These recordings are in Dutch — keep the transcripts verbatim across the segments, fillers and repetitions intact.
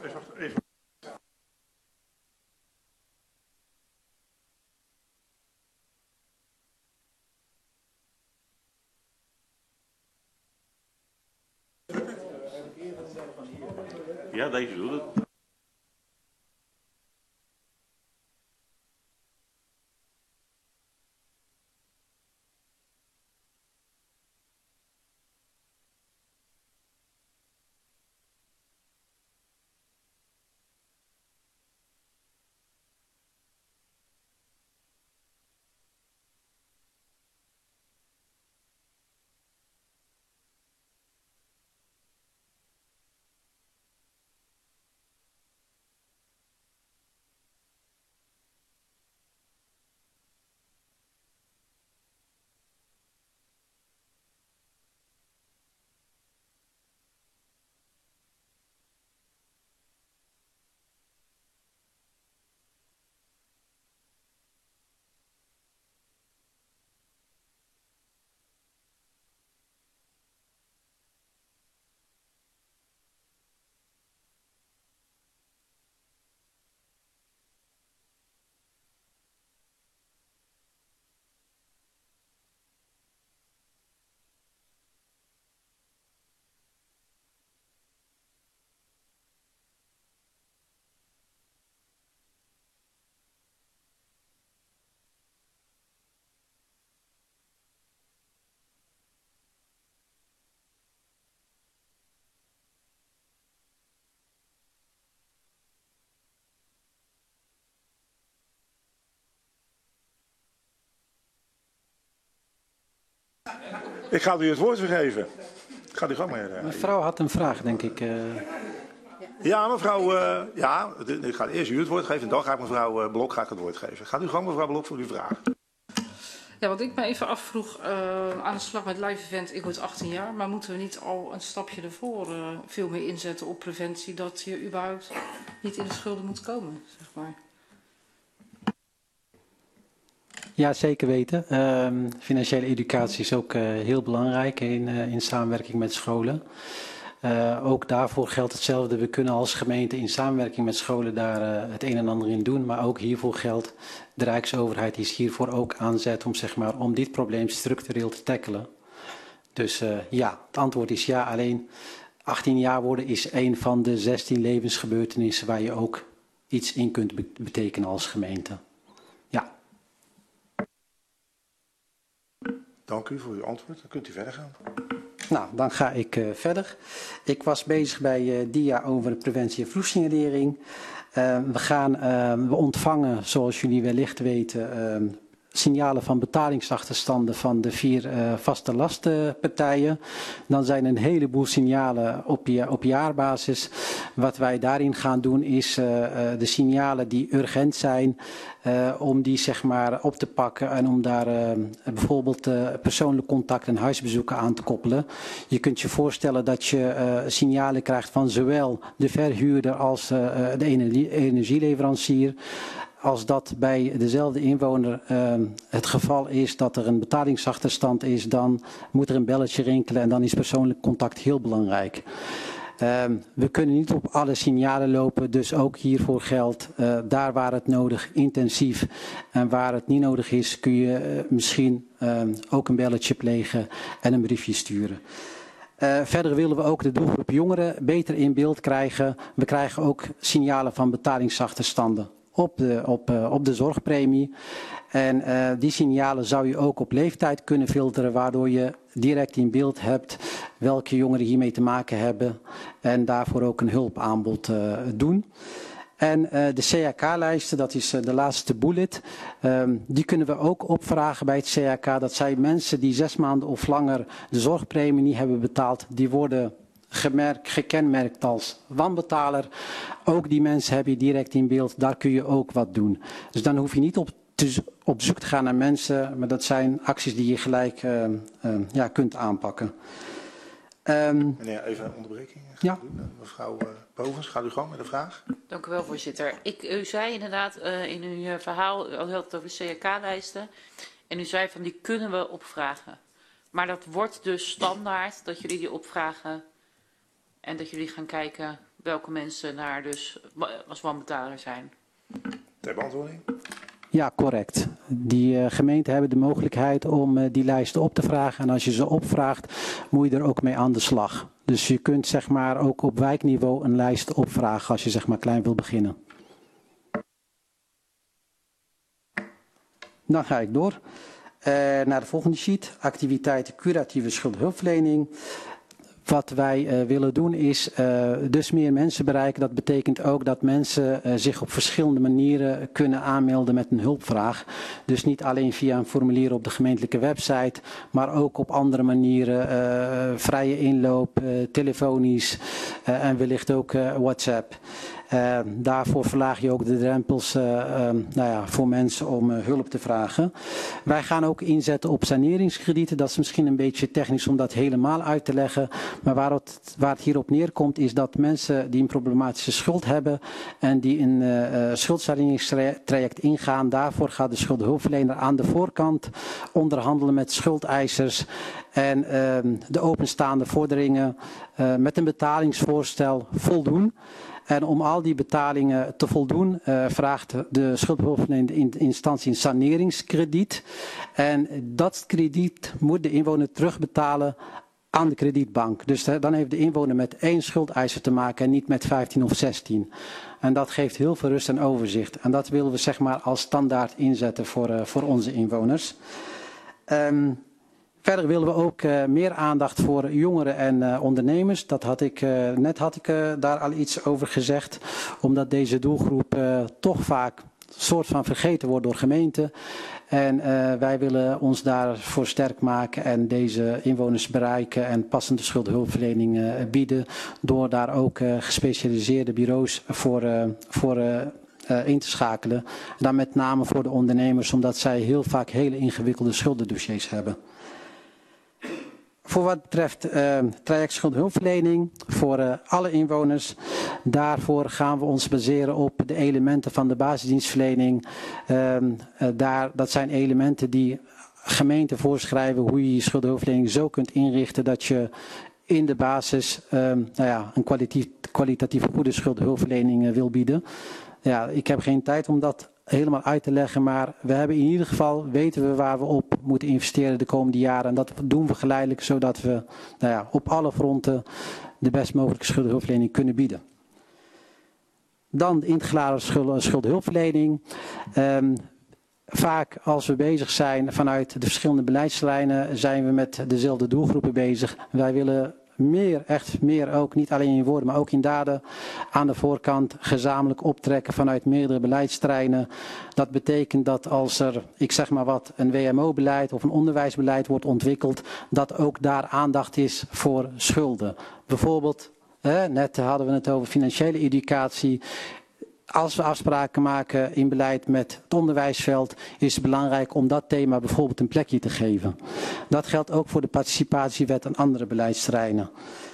even, even. Ja, deze doet het. Ik ga u het woord vergeven. Gaat u gang maar. Uh, mevrouw had een vraag, denk ik. Uh... Ja, mevrouw. Uh, ja, ik ga eerst u het woord geven en dan ga ik mevrouw uh, Blok ga ik het woord geven. Gaat u gang, mevrouw Blok, voor uw vraag. Ja, wat ik me even afvroeg, uh, aan de slag met live event, ik word achttien jaar, maar moeten we niet al een stapje ervoor uh, veel meer inzetten op preventie, dat je überhaupt niet in de schulden moet komen, zeg maar? Ja, zeker weten. Uh, financiële educatie is ook uh, heel belangrijk in, uh, in samenwerking met scholen. Uh, ook daarvoor geldt hetzelfde. We kunnen als gemeente in samenwerking met scholen daar uh, het een en ander in doen. Maar ook hiervoor geldt, de Rijksoverheid is hiervoor ook aanzet om, zeg maar, om dit probleem structureel te tackelen. Dus uh, ja, het antwoord is ja. Alleen achttien jaar worden is een van de zestien levensgebeurtenissen waar je ook iets in kunt be betekenen als gemeente. Ja. Dank u voor uw antwoord. Dan kunt u verder gaan. Nou, dan ga ik uh, verder. Ik was bezig bij uh, D I A over preventie en vroegsignalering. Uh, we, gaan, uh, we ontvangen, zoals jullie wellicht weten, uh, signalen van betalingsachterstanden van de vier uh, vaste lastenpartijen. Dan zijn een heleboel signalen op, op jaarbasis. Wat wij daarin gaan doen is uh, uh, de signalen die urgent zijn, uh, om die, zeg maar, op te pakken en om daar uh, bijvoorbeeld uh, persoonlijk contact en huisbezoeken aan te koppelen. Je kunt je voorstellen dat je uh, signalen krijgt van zowel de verhuurder als uh, de energie energieleverancier. Als dat bij dezelfde inwoner uh, het geval is dat er een betalingsachterstand is, dan moet er een belletje rinkelen en dan is persoonlijk contact heel belangrijk. Uh, we kunnen niet op alle signalen lopen, dus ook hiervoor geldt, uh, daar waar het nodig intensief en waar het niet nodig is, kun je uh, misschien uh, ook een belletje plegen en een briefje sturen. Uh, verder willen we ook de doelgroep jongeren beter in beeld krijgen. We krijgen ook signalen van betalingsachterstanden op de, op, uh, op de zorgpremie. En uh, die signalen zou je ook op leeftijd kunnen filteren, waardoor je direct in beeld hebt welke jongeren hiermee te maken hebben en daarvoor ook een hulpaanbod uh, doen. En uh, de C A K-lijsten, dat is uh, de laatste bullet, um, die kunnen we ook opvragen bij het C A K. Dat zijn mensen die zes maanden of langer de zorgpremie niet hebben betaald, die worden gemerkt, gekenmerkt als wanbetaler. Ook die mensen heb je direct in beeld, daar kun je ook wat doen. Dus dan hoef je niet op, te, op zoek te gaan naar mensen, maar dat zijn acties die je gelijk uh, uh, ja, kunt aanpakken. Um, Meneer, even een onderbreking. Ja. Mevrouw uh, Bovens, gaat u gang met de vraag. Dank u wel, voorzitter. Ik, u zei inderdaad uh, in uw uh, verhaal, u had het over de C A K-lijsten. En u zei van die kunnen we opvragen. Maar dat wordt dus standaard dat jullie die opvragen en dat jullie gaan kijken welke mensen daar dus als wanbetaler zijn. Ter beantwoording. Ja, correct. Die uh, gemeenten hebben de mogelijkheid om uh, die lijsten op te vragen. En als je ze opvraagt, moet je er ook mee aan de slag. Dus je kunt zeg maar ook op wijkniveau een lijst opvragen als je zeg maar klein wil beginnen. Dan ga ik door uh, naar de volgende sheet. Activiteiten curatieve schuldhulpverlening. Wat wij uh, willen doen is uh, dus meer mensen bereiken. Dat betekent ook dat mensen uh, zich op verschillende manieren kunnen aanmelden met een hulpvraag. Dus niet alleen via een formulier op de gemeentelijke website, maar ook op andere manieren. Uh, vrije inloop, uh, telefonisch uh, en wellicht ook uh, WhatsApp. Uh, daarvoor verlaag je ook de drempels uh, uh, nou ja, voor mensen om uh, hulp te vragen. Wij gaan ook inzetten op saneringskredieten. Dat is misschien een beetje technisch om dat helemaal uit te leggen. Maar waar het, waar het hierop neerkomt is dat mensen die een problematische schuld hebben en die een uh, schuldsaneringstraject ingaan, daarvoor gaat de schuldhulpverlener aan de voorkant onderhandelen met schuldeisers en uh, de openstaande vorderingen uh, met een betalingsvoorstel voldoen. En om al die betalingen te voldoen uh, vraagt de schuldhulpverlenende instantie een saneringskrediet. En dat krediet moet de inwoner terugbetalen aan de kredietbank. Dus uh, dan heeft de inwoner met één schuldeiser te maken en niet met vijftien of zestien. En dat geeft heel veel rust en overzicht. En dat willen we zeg maar als standaard inzetten voor, uh, voor onze inwoners. Um, Verder willen we ook uh, meer aandacht voor jongeren en uh, ondernemers. Dat had ik, uh, net had ik uh, daar al iets over gezegd. Omdat deze doelgroep uh, toch vaak een soort van vergeten wordt door gemeenten. En uh, wij willen ons daarvoor sterk maken en deze inwoners bereiken en passende schuldhulpverlening uh, bieden. Door daar ook uh, gespecialiseerde bureaus voor, uh, voor uh, uh, in te schakelen. En dan met name voor de ondernemers, omdat zij heel vaak hele ingewikkelde schuldendossiers hebben. Voor wat betreft uh, traject schuldhulpverlening voor uh, alle inwoners. Daarvoor gaan we ons baseren op de elementen van de basisdienstverlening. Uh, uh, daar, dat zijn elementen die gemeenten voorschrijven hoe je je schuldhulpverlening zo kunt inrichten dat je in de basis uh, nou ja, een kwalitatief, kwalitatief goede schuldhulpverlening uh, wil bieden. Ja, ik heb geen tijd om dat helemaal uit te leggen, maar we hebben in ieder geval, weten we waar we op moeten investeren de komende jaren. En dat doen we geleidelijk, zodat we nou ja, op alle fronten de best mogelijke schuldhulpverlening kunnen bieden. Dan de integrale schuld, schuldhulpverlening. Um, Vaak als we bezig zijn vanuit de verschillende beleidslijnen, zijn we met dezelfde doelgroepen bezig. Wij willen meer, echt meer ook, niet alleen in woorden, maar ook in daden aan de voorkant gezamenlijk optrekken vanuit meerdere beleidsterreinen. Dat betekent dat als er, ik zeg maar wat, een W M O-beleid of een onderwijsbeleid wordt ontwikkeld, dat ook daar aandacht is voor schulden. Bijvoorbeeld, eh, net hadden we het over financiële educatie. Als we afspraken maken in beleid met het onderwijsveld, is het belangrijk om dat thema bijvoorbeeld een plekje te geven. Dat geldt ook voor de participatiewet en andere beleidsterreinen.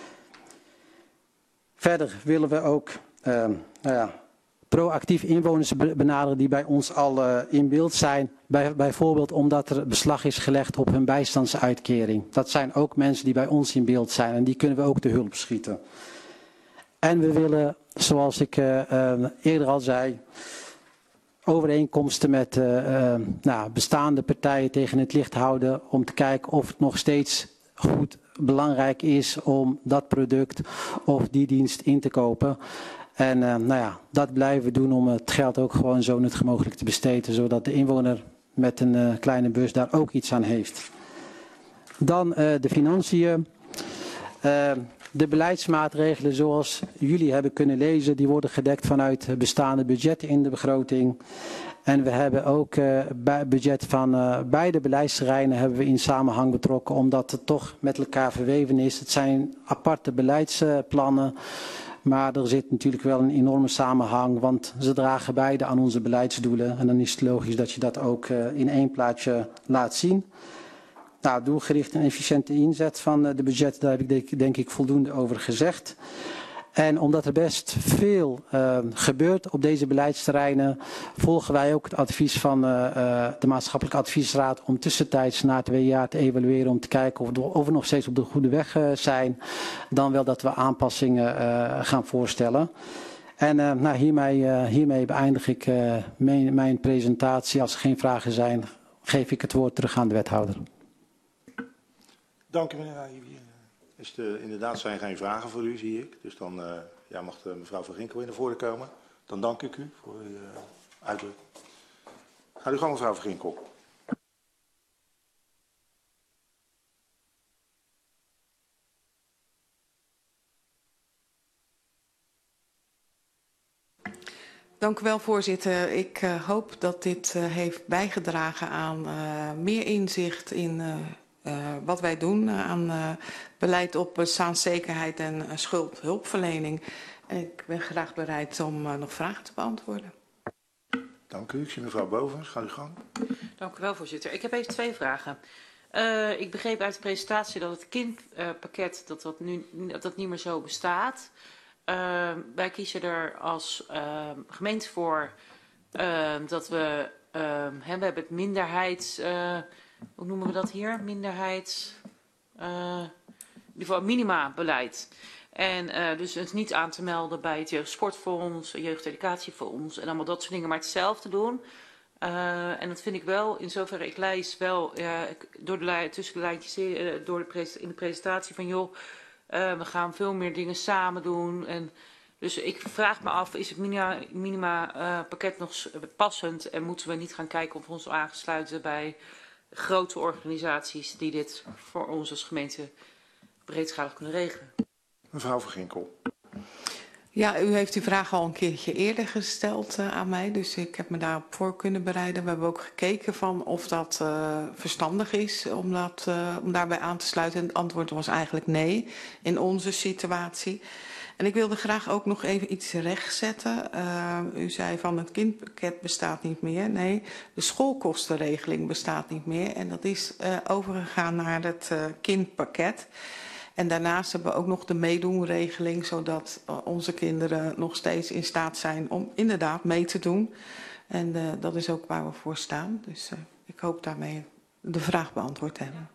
Verder willen we ook uh, nou ja, proactief inwoners benaderen die bij ons al uh, in beeld zijn. Bij, bijvoorbeeld omdat er beslag is gelegd op hun bijstandsuitkering. Dat zijn ook mensen die bij ons in beeld zijn en die kunnen we ook te hulp schieten. En we willen, zoals ik uh, uh, eerder al zei, overeenkomsten met uh, uh, nou, bestaande partijen tegen het licht houden om te kijken of het nog steeds goed belangrijk is om dat product of die dienst in te kopen. En uh, nou ja, dat blijven we doen om het geld ook gewoon zo nuttig mogelijk te besteden, zodat de inwoner met een uh, kleine bus daar ook iets aan heeft. Dan uh, de financiën. Uh, De beleidsmaatregelen zoals jullie hebben kunnen lezen, die worden gedekt vanuit bestaande budgetten in de begroting. En we hebben ook uh, budget van uh, beide beleidsterreinen hebben we in samenhang betrokken, omdat het toch met elkaar verweven is. Het zijn aparte beleidsplannen, maar er zit natuurlijk wel een enorme samenhang, want ze dragen beide aan onze beleidsdoelen. En dan is het logisch dat je dat ook uh, in één plaatje laat zien. Nou, doelgericht en efficiënte inzet van de budgetten, daar heb ik denk, denk ik voldoende over gezegd. En omdat er best veel uh, gebeurt op deze beleidsterreinen, volgen wij ook het advies van uh, uh, de Maatschappelijke Adviesraad om tussentijds na twee jaar te evalueren om te kijken of, of we nog steeds op de goede weg uh, zijn. Dan wel dat we aanpassingen uh, gaan voorstellen. En uh, nou, hiermee, uh, hiermee beëindig ik uh, mijn, mijn presentatie. Als er geen vragen zijn, geef ik het woord terug aan de wethouder. Dank u, meneer Hajibi. Is de, inderdaad zijn geen vragen voor u, zie ik. Dus dan uh, ja, mag de, mevrouw Van Ginkel in naar voren komen. Dan dank ik u voor uw uh, uitleg. Gaat u gang, mevrouw Van Ginkel. Dank u wel, voorzitter. Ik uh, hoop dat dit uh, heeft bijgedragen aan uh, meer inzicht in uh, uh, wat wij doen uh, aan uh, beleid op bestaanszekerheid en uh, schuldhulpverlening. Ik ben graag bereid om uh, nog vragen te beantwoorden. Dank u. Ik zie mevrouw Bovens. Ga u gang. Dank u wel, voorzitter. Ik heb even twee vragen. Uh, ik begreep uit de presentatie dat het kindpakket dat dat nu dat dat niet meer zo bestaat. Uh, wij kiezen er als uh, gemeente voor uh, dat we, uh, hè, we hebben het minderheids, uh, hoe noemen we dat hier? Minderheids, uh, in ieder geval minima-beleid. En uh, dus het is niet aan te melden bij het Jeugdsportfonds, Jeugdeducatiefonds en allemaal dat soort dingen, maar het zelf te doen. Uh, en dat vind ik wel, in zoverre ik lees wel uh, door de, tussen de lijntjes uh, door de in de presentatie van joh, Uh, we gaan veel meer dingen samen doen. En dus ik vraag me af, is het minima, minima uh, pakket nog passend? En moeten we niet gaan kijken of we ons aansluiten bij grote organisaties die dit voor ons als gemeente breedschalig kunnen regelen? Mevrouw Van Ginkel. Ja, u heeft die vraag al een keertje eerder gesteld uh, aan mij, dus ik heb me daarop voor kunnen bereiden. We hebben ook gekeken van of dat uh, verstandig is om, dat, uh, om daarbij aan te sluiten. En het antwoord was eigenlijk nee in onze situatie. En ik wilde graag ook nog even iets rechtzetten. Uh, u zei van het kindpakket bestaat niet meer. Nee, de schoolkostenregeling bestaat niet meer. En dat is uh, overgegaan naar het uh, kindpakket. En daarnaast hebben we ook nog de meedoenregeling, zodat onze kinderen nog steeds in staat zijn om inderdaad mee te doen. En uh, dat is ook waar we voor staan. Dus uh, ik hoop daarmee de vraag beantwoord te hebben.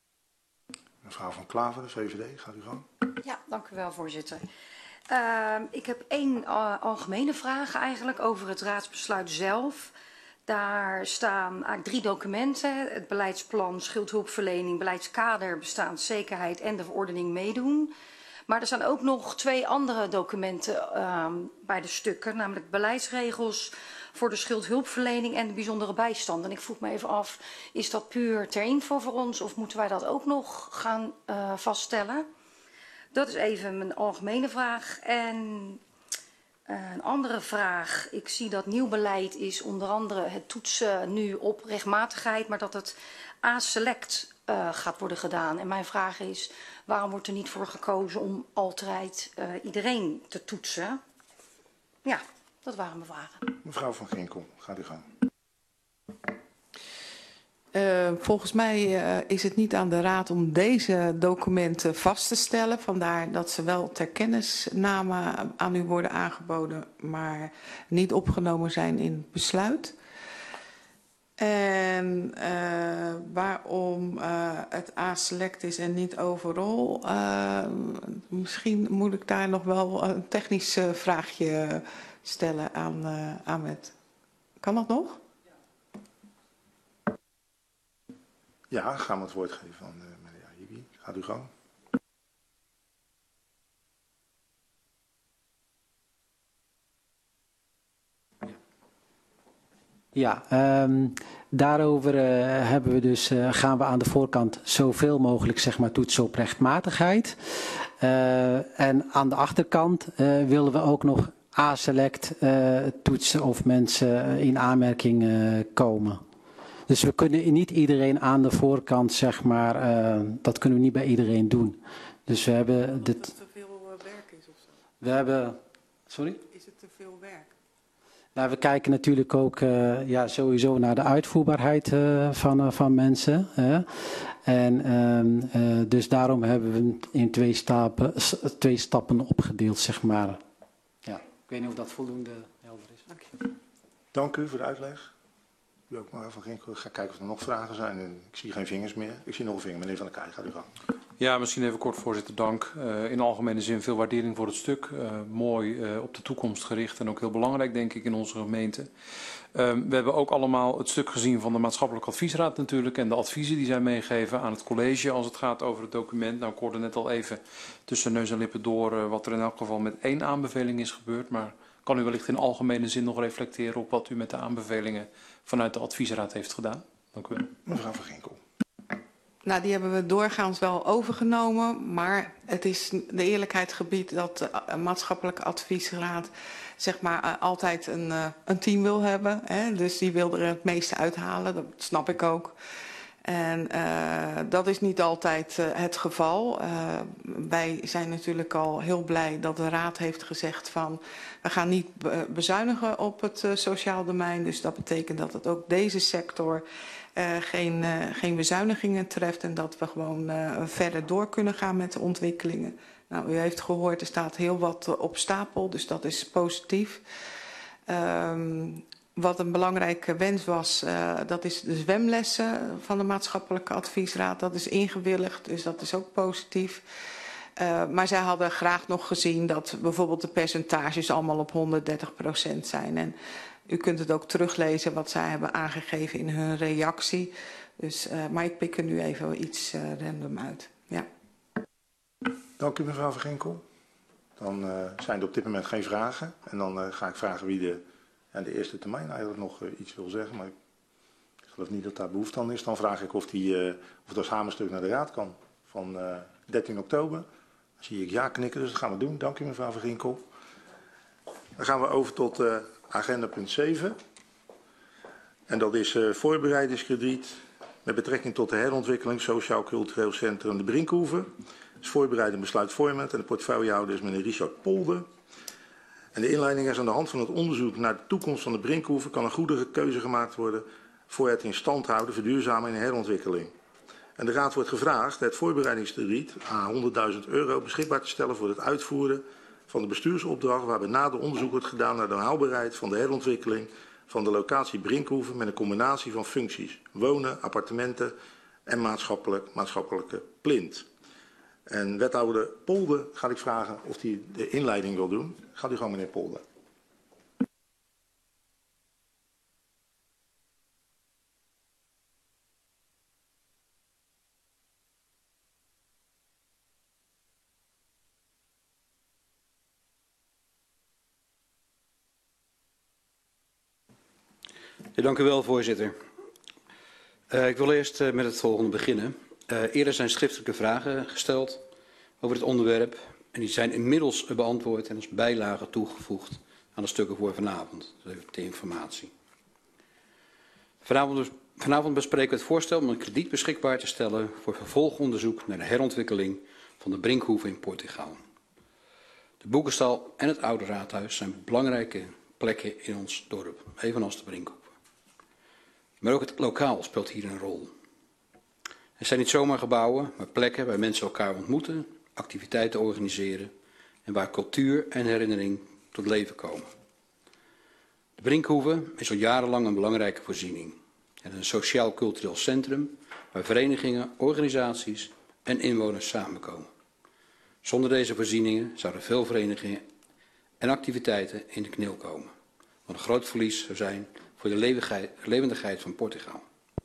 Mevrouw Van Klaver, de V V D, gaat u gang. Ja, dank u wel, voorzitter. Uh, ik heb één uh, algemene vraag eigenlijk over het raadsbesluit zelf. Daar staan eigenlijk drie documenten. Het beleidsplan, schuldhulpverlening, beleidskader, bestaanszekerheid en de verordening meedoen. Maar er staan ook nog twee andere documenten uh, bij de stukken. Namelijk beleidsregels voor de schuldhulpverlening en de bijzondere bijstand. En ik vroeg me even af, is dat puur ter info voor ons of moeten wij dat ook nog gaan uh, vaststellen? Dat is even mijn algemene vraag. En Uh, een andere vraag. Ik zie dat nieuw beleid is onder andere het toetsen nu op rechtmatigheid, maar dat het A-select uh, gaat worden gedaan. En mijn vraag is, waarom wordt er niet voor gekozen om altijd uh, iedereen te toetsen? Ja, dat waren mijn vragen. Mevrouw Van Ginkel, gaat u gang. Uh, volgens mij uh, is het niet aan de Raad om deze documenten vast te stellen. Vandaar dat ze wel ter kennisname aan u worden aangeboden, maar niet opgenomen zijn in het besluit. En uh, waarom uh, het A-select is en niet overal, uh, misschien moet ik daar nog wel een technisch uh, vraagje stellen aan uh, Ahmed. Kan dat nog? Ja, gaan we het woord geven aan uh, meneer Hajibi. Gaat u gang. Ja, um, daarover uh, hebben we dus, uh, gaan we aan de voorkant zoveel mogelijk zeg maar, toetsen op rechtmatigheid. Uh, en aan de achterkant uh, willen we ook nog A-select uh, toetsen of mensen in aanmerking uh, komen. Dus we kunnen niet iedereen aan de voorkant, zeg maar, uh, dat kunnen we niet bij iedereen doen. Dus we hebben dit. Dat het te veel werk is of zo? We hebben. Sorry? Is het te veel werk? Nou, we kijken natuurlijk ook uh, ja, sowieso naar de uitvoerbaarheid uh, van, uh, van mensen. Hè. En uh, uh, dus daarom hebben we het in twee stappen, twee stappen opgedeeld, zeg maar. Ja. Ik weet niet of dat voldoende helder is. Dank je. Dank u voor de uitleg. U ook, mevrouw Van Ginkel. Ik ga kijken of er nog vragen zijn. Ik zie geen vingers meer. Ik zie nog een vinger. Meneer Van der Keij, gaat u gang. Ja, misschien even kort, voorzitter, dank. Uh, in algemene zin veel waardering voor het stuk. Uh, mooi uh, op de toekomst gericht en ook heel belangrijk, denk ik, in onze gemeente. Uh, we hebben ook allemaal het stuk gezien van de Maatschappelijke Adviesraad natuurlijk en de adviezen die zij meegeven aan het college als het gaat over het document. Nou, ik hoorde net al even tussen neus en lippen door uh, wat er in elk geval met één aanbeveling is gebeurd. Maar kan u wellicht in algemene zin nog reflecteren op wat u met de aanbevelingen vanuit de adviesraad heeft gedaan? Dank u wel. Mevrouw Van Ginkel. Nou, die hebben we doorgaans wel overgenomen, maar het is de eerlijkheid gebied dat de maatschappelijke adviesraad zeg maar altijd een, een team wil hebben. Hè? Dus die wil er het meeste uithalen, dat snap ik ook. En uh, dat is niet altijd uh, het geval. Uh, wij zijn natuurlijk al heel blij dat de raad heeft gezegd van we gaan niet bezuinigen op het uh, sociaal domein. Dus dat betekent dat het ook deze sector Uh, geen, uh, geen bezuinigingen treft en dat we gewoon uh, verder door kunnen gaan met de ontwikkelingen. Nou, u heeft gehoord, er staat heel wat uh, op stapel, dus dat is positief. Um, wat een belangrijke wens was, uh, dat is de zwemlessen van de maatschappelijke adviesraad. Dat is ingewilligd, dus dat is ook positief. Uh, maar zij hadden graag nog gezien dat bijvoorbeeld de percentages allemaal op honderddertig procent zijn. En u kunt het ook teruglezen wat zij hebben aangegeven in hun reactie. Dus, uh, maar ik pik er nu even iets uh, random uit. Ja. Dank u, mevrouw Van Ginkel. Dan uh, zijn er op dit moment geen vragen. En dan uh, ga ik vragen wie de, ja, de eerste termijn eigenlijk nog uh, iets wil zeggen. Maar ik geloof niet dat daar behoefte aan is. Dan vraag ik of, die, uh, of dat samenstuk naar de raad kan van uh, dertien oktober. Dan zie ik ja knikken, dus dat gaan we doen. Dank u, mevrouw Van Ginkel. Dan gaan we over tot uh, agenda punt zeven. En dat is uh, voorbereidingskrediet met betrekking tot de herontwikkeling Sociaal-Cultureel Centrum de Brinkhoeve. Dus voorbereiding besluitvormend en de portefeuillehouder is meneer Richard Polder. En de inleiding is aan de hand van het onderzoek naar de toekomst van de Brinkhoeve kan een goede keuze gemaakt worden voor het in stand houden, verduurzamen en herontwikkeling. En de raad wordt gevraagd het voorbereidingskrediet aan honderdduizend euro beschikbaar te stellen voor het uitvoeren van de bestuursopdracht waarbij na de onderzoek wordt gedaan naar de haalbaarheid van de herontwikkeling van de locatie Brinkhoeve met een combinatie van functies, wonen, appartementen en maatschappelijk, maatschappelijke plint. En wethouder Polder ga ik vragen of hij de inleiding wil doen. Gaat u gewoon, meneer Polder. Ja, dank u wel, voorzitter. Uh, ik wil eerst uh, met het volgende beginnen. Uh, eerder zijn schriftelijke vragen gesteld over het onderwerp. En die zijn inmiddels beantwoord en als bijlage toegevoegd aan de stukken voor vanavond. Dus even de informatie. Vanavond, vanavond bespreken we het voorstel om een krediet beschikbaar te stellen voor vervolgonderzoek naar de herontwikkeling van de Brinkhoeve in Portugal. De Boekenstal en het Oude Raadhuis zijn belangrijke plekken in ons dorp, evenals de Brinkhoeve. Maar ook het lokaal speelt hier een rol. Het zijn niet zomaar gebouwen, maar plekken waar mensen elkaar ontmoeten, activiteiten organiseren en waar cultuur en herinnering tot leven komen. De Brinkhoeve is al jarenlang een belangrijke voorziening. Het is een sociaal-cultureel centrum waar verenigingen, organisaties en inwoners samenkomen. Zonder deze voorzieningen zouden veel verenigingen en activiteiten in de knel komen, wat een groot verlies zou zijn voor de levendigheid van Portugal.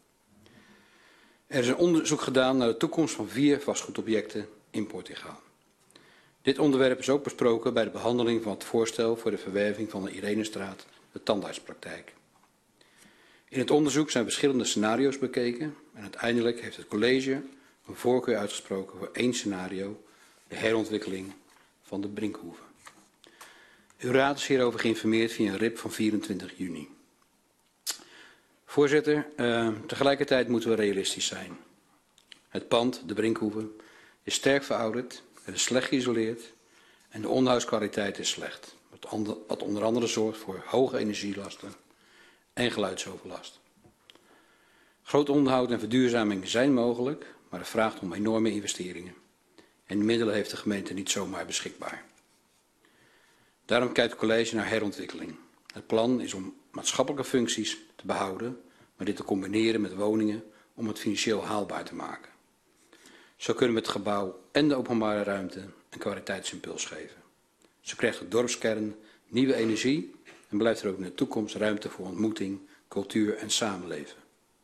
Er is een onderzoek gedaan naar de toekomst van vier vastgoedobjecten in Portugal. Dit onderwerp is ook besproken bij de behandeling van het voorstel voor de verwerving van de Irenestraat, de tandartspraktijk. In het onderzoek zijn verschillende scenario's bekeken en uiteindelijk heeft het college een voorkeur uitgesproken voor één scenario, de herontwikkeling van de Brinkhoeve. Uw raad is hierover geïnformeerd via een R I P van vierentwintig juni. Voorzitter, uh, tegelijkertijd moeten we realistisch zijn. Het pand, de Brinkhoeve, is sterk verouderd, het is slecht geïsoleerd en de onderhoudskwaliteit is slecht. Wat wat onder andere zorgt voor hoge energielasten en geluidsoverlast. Groot onderhoud en verduurzaming zijn mogelijk, maar het vraagt om enorme investeringen. En de middelen heeft de gemeente niet zomaar beschikbaar. Daarom kijkt het college naar herontwikkeling. Het plan is om maatschappelijke functies te behouden, maar dit te combineren met woningen om het financieel haalbaar te maken. Zo kunnen we het gebouw en de openbare ruimte een kwaliteitsimpuls geven. Zo krijgt de dorpskern nieuwe energie en blijft er ook in de toekomst ruimte voor ontmoeting, cultuur en samenleven.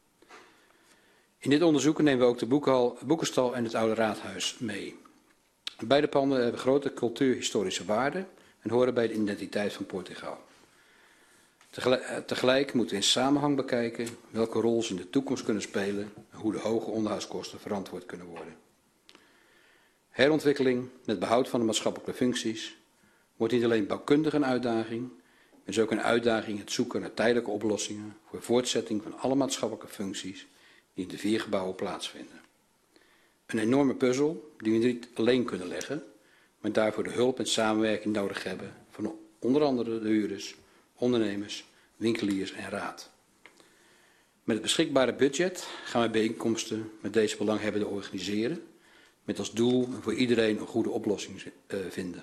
In dit onderzoek nemen we ook de boekenhal, boekenstal en het oude raadhuis mee. Beide panden hebben grote cultuurhistorische waarde en horen bij de identiteit van Portugal. Tegelijk, tegelijk moeten we in samenhang bekijken welke rol ze in de toekomst kunnen spelen en hoe de hoge onderhoudskosten verantwoord kunnen worden. Herontwikkeling met behoud van de maatschappelijke functies wordt niet alleen bouwkundig een uitdaging, maar is ook een uitdaging het zoeken naar tijdelijke oplossingen voor voortzetting van alle maatschappelijke functies die in de vier gebouwen plaatsvinden. Een enorme puzzel die we niet alleen kunnen leggen, maar daarvoor de hulp en samenwerking nodig hebben van onder andere de huurders, ondernemers, winkeliers en raad. Met het beschikbare budget gaan we bijeenkomsten met deze belanghebbenden organiseren, met als doel voor iedereen een goede oplossing uh, vinden.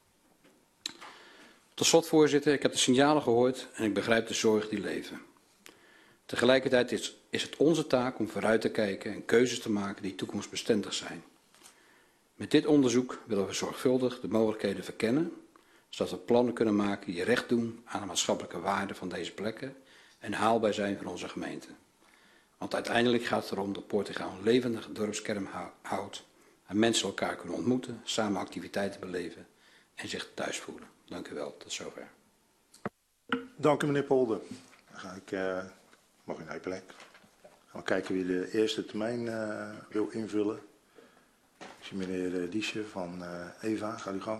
Tot slot, voorzitter, ik heb de signalen gehoord en ik begrijp de zorg die leven. Tegelijkertijd is, is het onze taak om vooruit te kijken en keuzes te maken die toekomstbestendig zijn. Met dit onderzoek willen we zorgvuldig de mogelijkheden verkennen, zodat we plannen kunnen maken die recht doen aan de maatschappelijke waarde van deze plekken en haalbaar zijn voor onze gemeente. Want uiteindelijk gaat het erom dat Portugal een levendige dorpskern houdt en mensen elkaar kunnen ontmoeten, samen activiteiten beleven en zich thuis voelen. Dank u wel, tot zover. Dank u meneer Polder. Dan ga ik, uh, mag u naar uw plek. Gaan we kijken wie de eerste termijn uh, wil invullen. Ik zie meneer Diesje van uh, Eva, gaat u gang.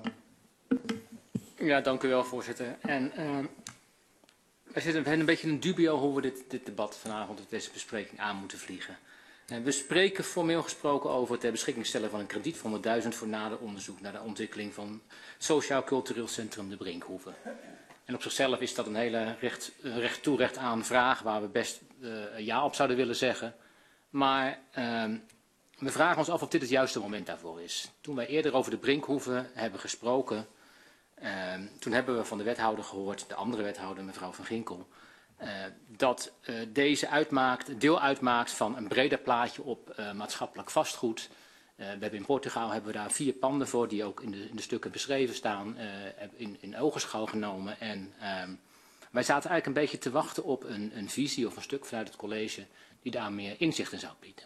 Ja, dank u wel, voorzitter. En uh, wij zitten een beetje in een dubio hoe we dit, dit debat vanavond, deze bespreking aan moeten vliegen. Uh, we spreken formeel gesproken over het ter beschikking stellen van een krediet van honderdduizend voor nader onderzoek naar de ontwikkeling van Sociaal-Cultureel Centrum de Brinkhoeve. En op zichzelf is dat een hele recht, recht toe recht aan vraag waar we best uh, ja op zouden willen zeggen. Maar uh, we vragen ons af of dit het juiste moment daarvoor is. Toen wij eerder over de Brinkhoeve hebben gesproken, uh, toen hebben we van de wethouder gehoord, de andere wethouder, mevrouw Van Ginkel, uh, dat uh, deze uitmaakt, deel uitmaakt van een breder plaatje op uh, maatschappelijk vastgoed. Uh, we hebben in Portugal hebben we daar vier panden voor die ook in de, in de stukken beschreven staan, uh, in, in ogenschouw genomen. En uh, wij zaten eigenlijk een beetje te wachten op een, een visie of een stuk vanuit het college die daar meer inzicht in zou bieden.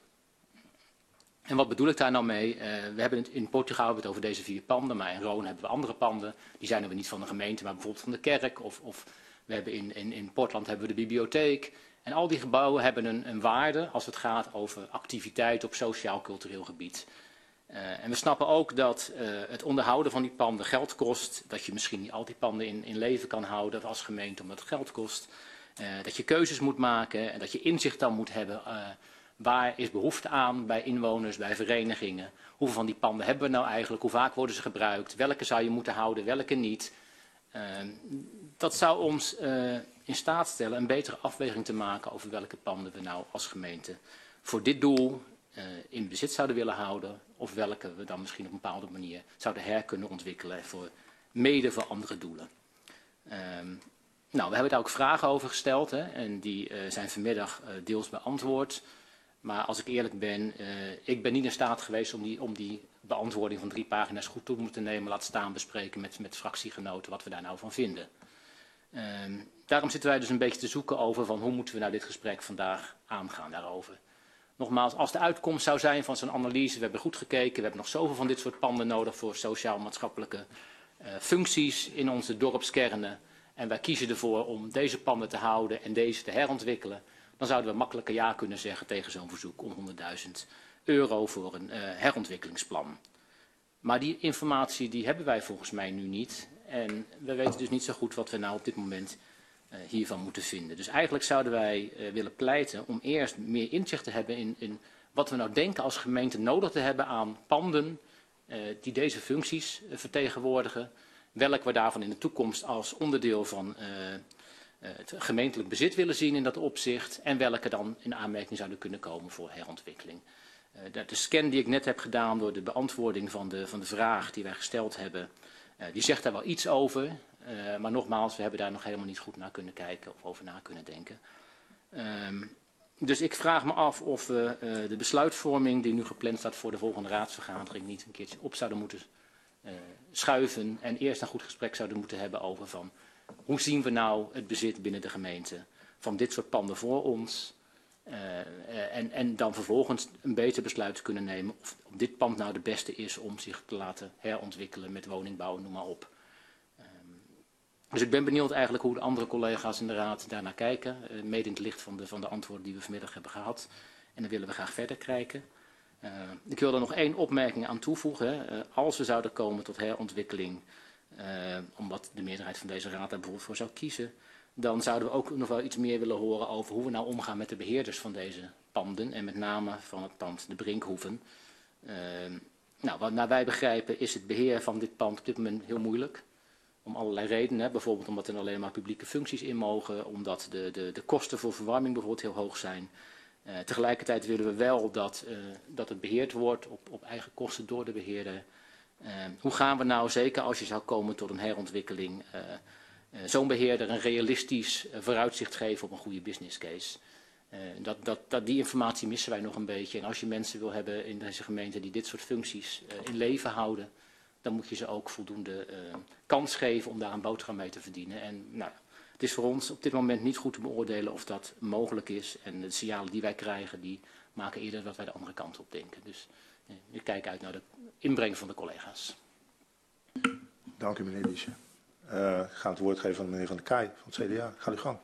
En wat bedoel ik daar nou mee? Uh, we hebben het in Portugal hebben we het over deze vier panden, maar in Roon hebben we andere panden. Die zijn er niet van de gemeente, maar bijvoorbeeld van de kerk. Of, of we hebben in, in, in Portland hebben we de bibliotheek. En al die gebouwen hebben een, een waarde als het gaat over activiteit op sociaal-cultureel gebied. Uh, en we snappen ook dat uh, het onderhouden van die panden geld kost. Dat je misschien niet al die panden in, in leven kan houden als gemeente omdat het geld kost. Uh, dat je keuzes moet maken en dat je inzicht dan moet hebben. Uh, waar is behoefte aan bij inwoners, bij verenigingen? Hoeveel van die panden hebben we nou eigenlijk? Hoe vaak worden ze gebruikt? Welke zou je moeten houden, welke niet? Uh, dat zou ons uh, in staat stellen een betere afweging te maken over welke panden we nou als gemeente voor dit doel uh, in bezit zouden willen houden. Of welke we dan misschien op een bepaalde manier zouden her kunnen ontwikkelen voor mede voor andere doelen. Um, nou, we hebben daar ook vragen over gesteld hè, en die uh, zijn vanmiddag uh, deels beantwoord. Maar als ik eerlijk ben, uh, ik ben niet in staat geweest om die, om die beantwoording van drie pagina's goed toe moeten nemen. Laat staan bespreken met, met fractiegenoten wat we daar nou van vinden. Um, daarom zitten wij dus een beetje te zoeken over van hoe moeten we nou dit gesprek vandaag aangaan daarover. Nogmaals, als de uitkomst zou zijn van zo'n analyse, we hebben goed gekeken, we hebben nog zoveel van dit soort panden nodig voor sociaal-maatschappelijke uh, functies in onze dorpskernen. En wij kiezen ervoor om deze panden te houden en deze te herontwikkelen. Dan zouden we makkelijker ja kunnen zeggen tegen zo'n verzoek om honderdduizend euro voor een uh, herontwikkelingsplan. Maar die informatie die hebben wij volgens mij nu niet. En we weten dus niet zo goed wat we nou op dit moment uh, hiervan moeten vinden. Dus eigenlijk zouden wij uh, willen pleiten om eerst meer inzicht te hebben in, in wat we nou denken als gemeente nodig te hebben aan panden uh, die deze functies uh, vertegenwoordigen. welke we daarvan in de toekomst als onderdeel van uh, het gemeentelijk bezit willen zien in dat opzicht en welke dan in aanmerking zouden kunnen komen voor herontwikkeling. Uh, de, de scan die ik net heb gedaan door de beantwoording van de, van de vraag die wij gesteld hebben, uh, die zegt daar wel iets over. Uh, maar nogmaals, we hebben daar nog helemaal niet goed naar kunnen kijken of over na kunnen denken. Um, dus ik vraag me af of we uh, de besluitvorming die nu gepland staat voor de volgende raadsvergadering niet een keertje op zouden moeten uh, schuiven en eerst een goed gesprek zouden moeten hebben over van hoe zien we nou het bezit binnen de gemeente van dit soort panden voor ons uh, uh, en, en dan vervolgens een beter besluit te kunnen nemen of, of dit pand nou de beste is om zich te laten herontwikkelen met woningbouw, noem maar op. Dus ik ben benieuwd eigenlijk hoe de andere collega's in de raad daarnaar kijken, uh, mede in het licht van de, van de antwoorden die we vanmiddag hebben gehad. En dan willen we graag verder kijken. Uh, ik wil er nog één opmerking aan toevoegen. Uh, als we zouden komen tot herontwikkeling, uh, omdat de meerderheid van deze raad daar bijvoorbeeld voor zou kiezen, dan zouden we ook nog wel iets meer willen horen over hoe we nou omgaan met de beheerders van deze panden en met name van het pand de Brinkhoeven. Uh, nou, wat naar wij begrijpen is het beheer van dit pand op dit moment heel moeilijk. Om allerlei redenen, hè. Bijvoorbeeld omdat er alleen maar publieke functies in mogen, omdat de, de, de kosten voor verwarming bijvoorbeeld heel hoog zijn. Uh, tegelijkertijd willen we wel dat, uh, dat het beheerd wordt op, op eigen kosten door de beheerder. Uh, hoe gaan we nou, zeker als je zou komen tot een herontwikkeling, uh, uh, zo'n beheerder een realistisch uh, vooruitzicht geven op een goede business case? Uh, dat, dat, dat, die informatie missen wij nog een beetje. En als je mensen wil hebben in deze gemeente die dit soort functies uh, in leven houden, dan moet je ze ook voldoende uh, kans geven om daar een boterham mee te verdienen. En nou, het is voor ons op dit moment niet goed te beoordelen of dat mogelijk is. En de signalen die wij krijgen, die maken eerder dat wij de andere kant op denken. Dus uh, ik kijk uit naar de inbreng van de collega's. Dank u, meneer Diesje. Uh, ik ga het woord geven aan meneer Van der Kaai van het C D A. Ga uw gang.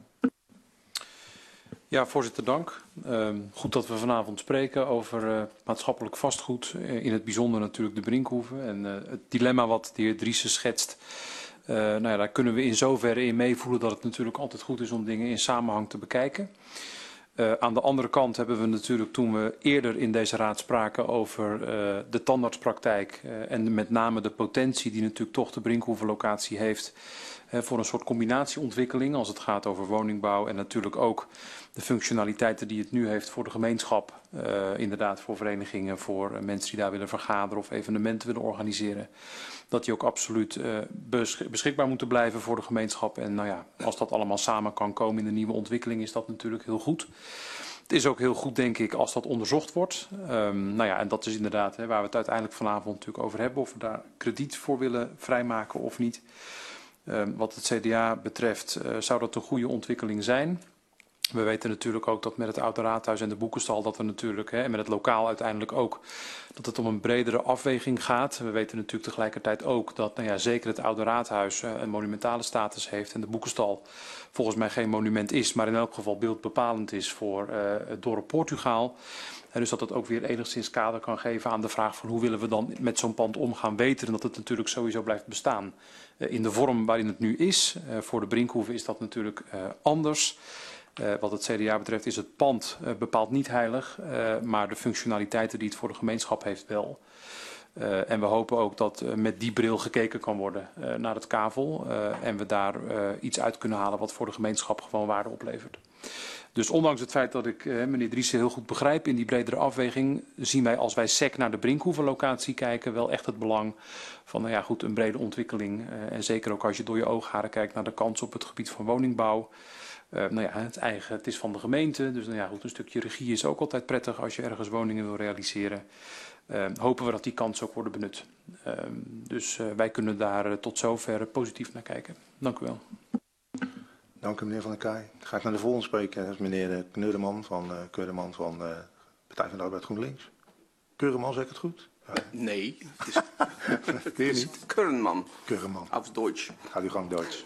Ja, voorzitter, dank. Uh, goed dat we vanavond spreken over uh, maatschappelijk vastgoed, uh, in het bijzonder natuurlijk de Brinkhoeven. En uh, het dilemma wat de heer Driessen schetst, uh, nou ja, daar kunnen we in zoverre in meevoelen dat het natuurlijk altijd goed is om dingen in samenhang te bekijken. Uh, aan de andere kant hebben we natuurlijk, toen we eerder in deze raad spraken over uh, de tandartspraktijk uh, en met name de potentie die natuurlijk toch de Brinkhoeven-locatie heeft, voor een soort combinatieontwikkeling als het gaat over woningbouw en natuurlijk ook de functionaliteiten die het nu heeft voor de gemeenschap. Uh, inderdaad voor verenigingen, voor uh, mensen die daar willen vergaderen of evenementen willen organiseren. Dat die ook absoluut uh, besch beschikbaar moeten blijven voor de gemeenschap. En nou ja, als dat allemaal samen kan komen in de nieuwe ontwikkeling is dat natuurlijk heel goed. Het is ook heel goed, denk ik, als dat onderzocht wordt. Um, nou ja, en dat is inderdaad hè, waar we het uiteindelijk vanavond natuurlijk over hebben. Of we daar krediet voor willen vrijmaken of niet. Uh, wat het C D A betreft uh, zou dat een goede ontwikkeling zijn. We weten natuurlijk ook dat met het Oude Raadhuis en de Boekenstal dat er natuurlijk, hè, en met het lokaal uiteindelijk ook, dat het om een bredere afweging gaat. We weten natuurlijk tegelijkertijd ook dat nou ja, zeker het Oude Raadhuis uh, een monumentale status heeft en de Boekenstal volgens mij geen monument is, maar in elk geval beeldbepalend is voor uh, het dorp Portugal. En dus dat het ook weer enigszins kader kan geven aan de vraag van hoe willen we dan met zo'n pand omgaan, weten dat het natuurlijk sowieso blijft bestaan. Uh, in de vorm waarin het nu is. Uh, voor de Brinkhoeven is dat natuurlijk uh, anders. Uh, wat het C D A betreft is het pand uh, bepaald niet heilig, uh, maar de functionaliteiten die het voor de gemeenschap heeft wel. Uh, en we hopen ook dat uh, met die bril gekeken kan worden uh, naar het kavel uh, en we daar uh, iets uit kunnen halen wat voor de gemeenschap gewoon waarde oplevert. Dus ondanks het feit dat ik uh, meneer Driessen heel goed begrijp in die bredere afweging, zien wij als wij S E C naar de Brinkhoeven locatie kijken wel echt het belang van nou ja, goed, een brede ontwikkeling. Uh, en zeker ook als je door je oogharen kijkt naar de kans op het gebied van woningbouw. Uh, nou ja, het eigen, het is van de gemeente, dus nou ja, goed, een stukje regie is ook altijd prettig als je ergens woningen wil realiseren. Uh, hopen we dat die kansen ook worden benut. Uh, dus uh, wij kunnen daar uh, tot zover positief naar kijken. Dank u wel. Dank u meneer Van der Kaai. Dan ga ik naar de volgende spreker, dat is meneer Kneudeman van, uh, Kneudeman van uh, Partij van de Arbeid GroenLinks. Keureman, zeg ik het goed? Ja. Nee, het is, het is Keurenman. Keureman. Auf Deutsch. Gaat u gang Duits.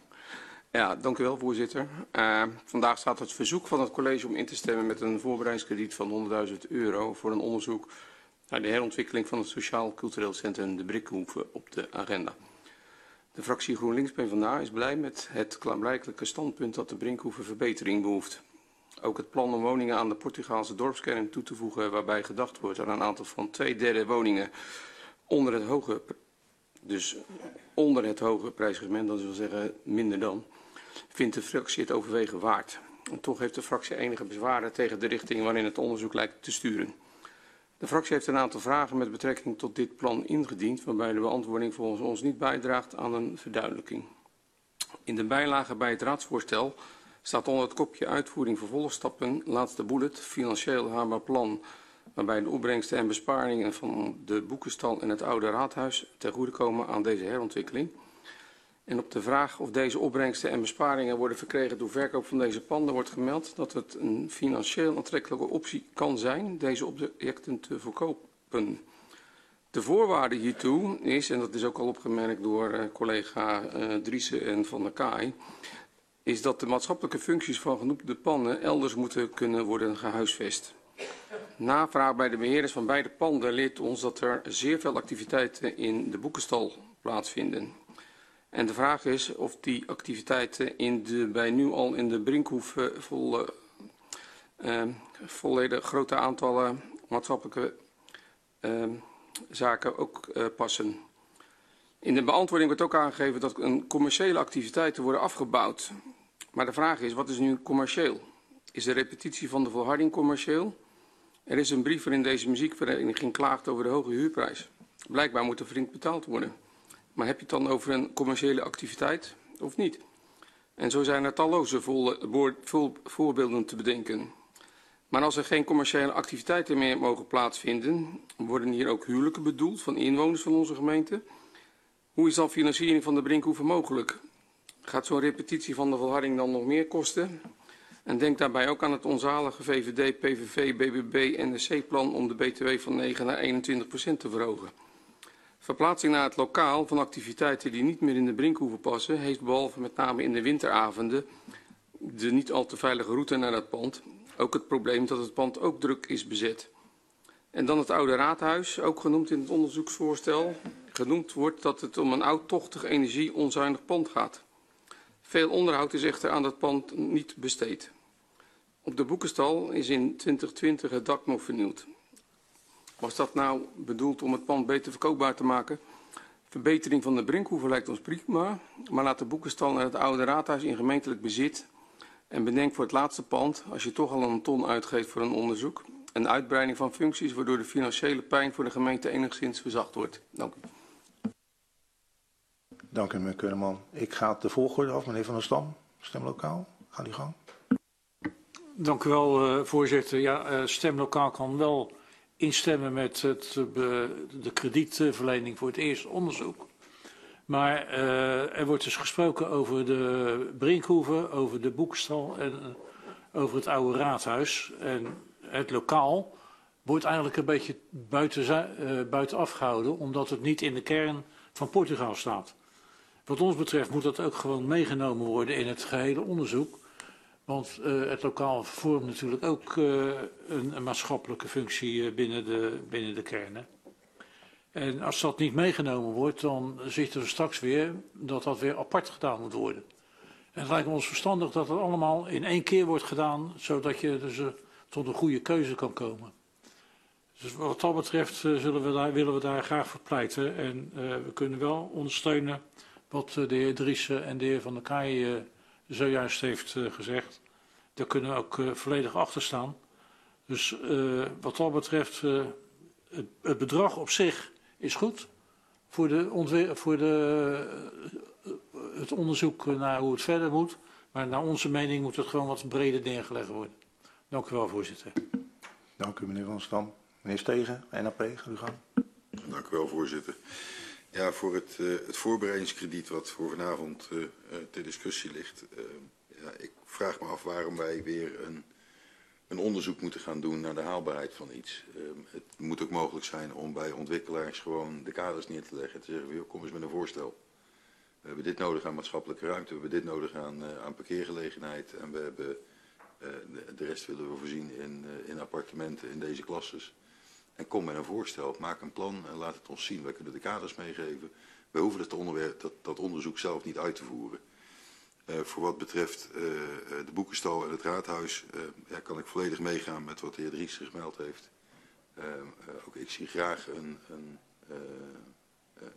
Ja, dank u wel, voorzitter. Uh, vandaag staat het verzoek van het college om in te stemmen met een voorbereidingskrediet van honderdduizend euro voor een onderzoek naar de herontwikkeling van het Sociaal-Cultureel Centrum de Brinkhoeven op de agenda. De fractie GroenLinks PvdA is blij met het klaarblijkelijke standpunt dat de Brinkhoeven verbetering behoeft. Ook het plan om woningen aan de Portugaalse dorpskern toe te voegen, waarbij gedacht wordt aan een aantal van twee derde woningen onder het hoge dus onder het hoge prijssegment, dat wil zeggen minder dan, vindt de fractie het overwegen waard. En toch heeft de fractie enige bezwaren tegen de richting waarin het onderzoek lijkt te sturen. De fractie heeft een aantal vragen met betrekking tot dit plan ingediend, waarbij de beantwoording volgens ons niet bijdraagt aan een verduidelijking. In de bijlage bij het raadsvoorstel staat onder het kopje uitvoering vervolgstappen, laatste bullet, financieel haalbaar plan, waarbij de opbrengsten en besparingen van de boekenstal en het oude raadhuis ten goede komen aan deze herontwikkeling. En op de vraag of deze opbrengsten en besparingen worden verkregen door verkoop van deze panden wordt gemeld dat het een financieel aantrekkelijke optie kan zijn deze objecten te verkopen. De voorwaarde hiertoe is, en dat is ook al opgemerkt door uh, collega uh, Driessen en Van der Kaai, is dat de maatschappelijke functies van genoemde panden elders moeten kunnen worden gehuisvest. Navraag bij de beheerders van beide panden leert ons dat er zeer veel activiteiten in de boekenstal plaatsvinden. En de vraag is of die activiteiten in de, bij nu al in de Brinkhoeve vol, uh, volledig grote aantallen maatschappelijke uh, zaken ook uh, passen. In de beantwoording wordt ook aangegeven dat een commerciële activiteiten worden afgebouwd. Maar de vraag is, wat is nu commercieel? Is de repetitie van de volharding commercieel? Er is een brief waarin deze muziekvereniging klaagt over de hoge huurprijs. Blijkbaar moet de vriend betaald worden. Maar heb je het dan over een commerciële activiteit of niet? En zo zijn er talloze voorbeelden te bedenken. Maar als er geen commerciële activiteiten meer mogen plaatsvinden, worden hier ook huwelijken bedoeld van inwoners van onze gemeente. Hoe is dan financiering van de Brinkhoeve mogelijk? Gaat zo'n repetitie van de volharding dan nog meer kosten? En denk daarbij ook aan het onzalige V V D, P V V, B B B en N S C-plan om de B T W van negen naar eenentwintig procent te verhogen. Verplaatsing naar het lokaal van activiteiten die niet meer in de Brinkhoeve passen, heeft behalve met name in de winteravond de niet al te veilige route naar het pand ook het probleem dat het pand ook druk is bezet. En dan het oude raadhuis, ook genoemd in het onderzoeksvoorstel. Genoemd wordt dat het om een oud, tochtig, energie-onzuinig pand gaat. Veel onderhoud is echter aan dat pand niet besteed. Op de boekenstal is in twintig twintig het dak nog vernieuwd. Was dat nou bedoeld om het pand beter verkoopbaar te maken? Verbetering van de Brinkhoeve lijkt ons prima, maar laat de boekenstal en het oude raadhuis in gemeentelijk bezit. En bedenk voor het laatste pand, als je toch al een ton uitgeeft voor een onderzoek, een uitbreiding van functies waardoor de financiële pijn voor de gemeente enigszins verzacht wordt. Dank u. Dank u, meneer Keuneman. Ik ga de volgorde af, meneer Van der Stam, stemlokaal. Ga die gang. Dank u wel, uh, voorzitter. Ja, uh, stemlokaal kan wel instemmen met het, uh, de kredietverlening voor het eerste onderzoek. Maar uh, er wordt dus gesproken over de Brinkhoeve, over de boekenstal en uh, over het oude raadhuis. En het lokaal wordt eigenlijk een beetje buiten, uh, buitenaf gehouden, omdat het niet in de kern van Portugal staat. Wat ons betreft moet dat ook gewoon meegenomen worden in het gehele onderzoek. Want uh, het lokaal vormt natuurlijk ook uh, een, een maatschappelijke functie uh, binnen, de, binnen de kernen. En als dat niet meegenomen wordt, dan zitten we straks weer dat dat weer apart gedaan moet worden. En het lijkt ons verstandig dat het allemaal in één keer wordt gedaan, zodat je dus uh, tot een goede keuze kan komen. Dus wat dat betreft uh, zullen we daar, willen we daar graag voor pleiten. En uh, we kunnen wel ondersteunen wat uh, de heer Driessen en de heer Van der Kaai uh, zojuist heeft uh, gezegd. Daar kunnen we ook uh, volledig achter staan. Dus uh, wat dat betreft, uh, het, het bedrag op zich is goed voor, de voor de, uh, het onderzoek naar hoe het verder moet. Maar naar onze mening moet het gewoon wat breder neergelegd worden. Dank u wel, voorzitter. Dank u, meneer Van der Stam. Meneer Stegen, N A P, ga u gang. Dank u wel, voorzitter. Ja, voor het, uh, het voorbereidingskrediet wat voor vanavond uh, uh, ter discussie ligt. Uh, ja, ik vraag me af waarom wij weer een, een onderzoek moeten gaan doen naar de haalbaarheid van iets. Uh, het moet ook mogelijk zijn om bij ontwikkelaars gewoon de kaders neer te leggen. Te zeggen, joh, kom eens met een voorstel. We hebben dit nodig aan maatschappelijke ruimte, we hebben dit nodig aan, uh, aan parkeergelegenheid. En we hebben, uh, de, de rest willen we voorzien in, uh, in appartementen in deze klasses. En kom met een voorstel, maak een plan en laat het ons zien. Wij kunnen de kaders meegeven. We hoeven het onderwerp, dat, dat onderzoek zelf niet uit te voeren. Uh, voor wat betreft uh, de boekenstal en het raadhuis uh, ja, kan ik volledig meegaan met wat de heer Dries gemeld heeft. Uh, uh, ook ik zie graag een, een, uh, uh,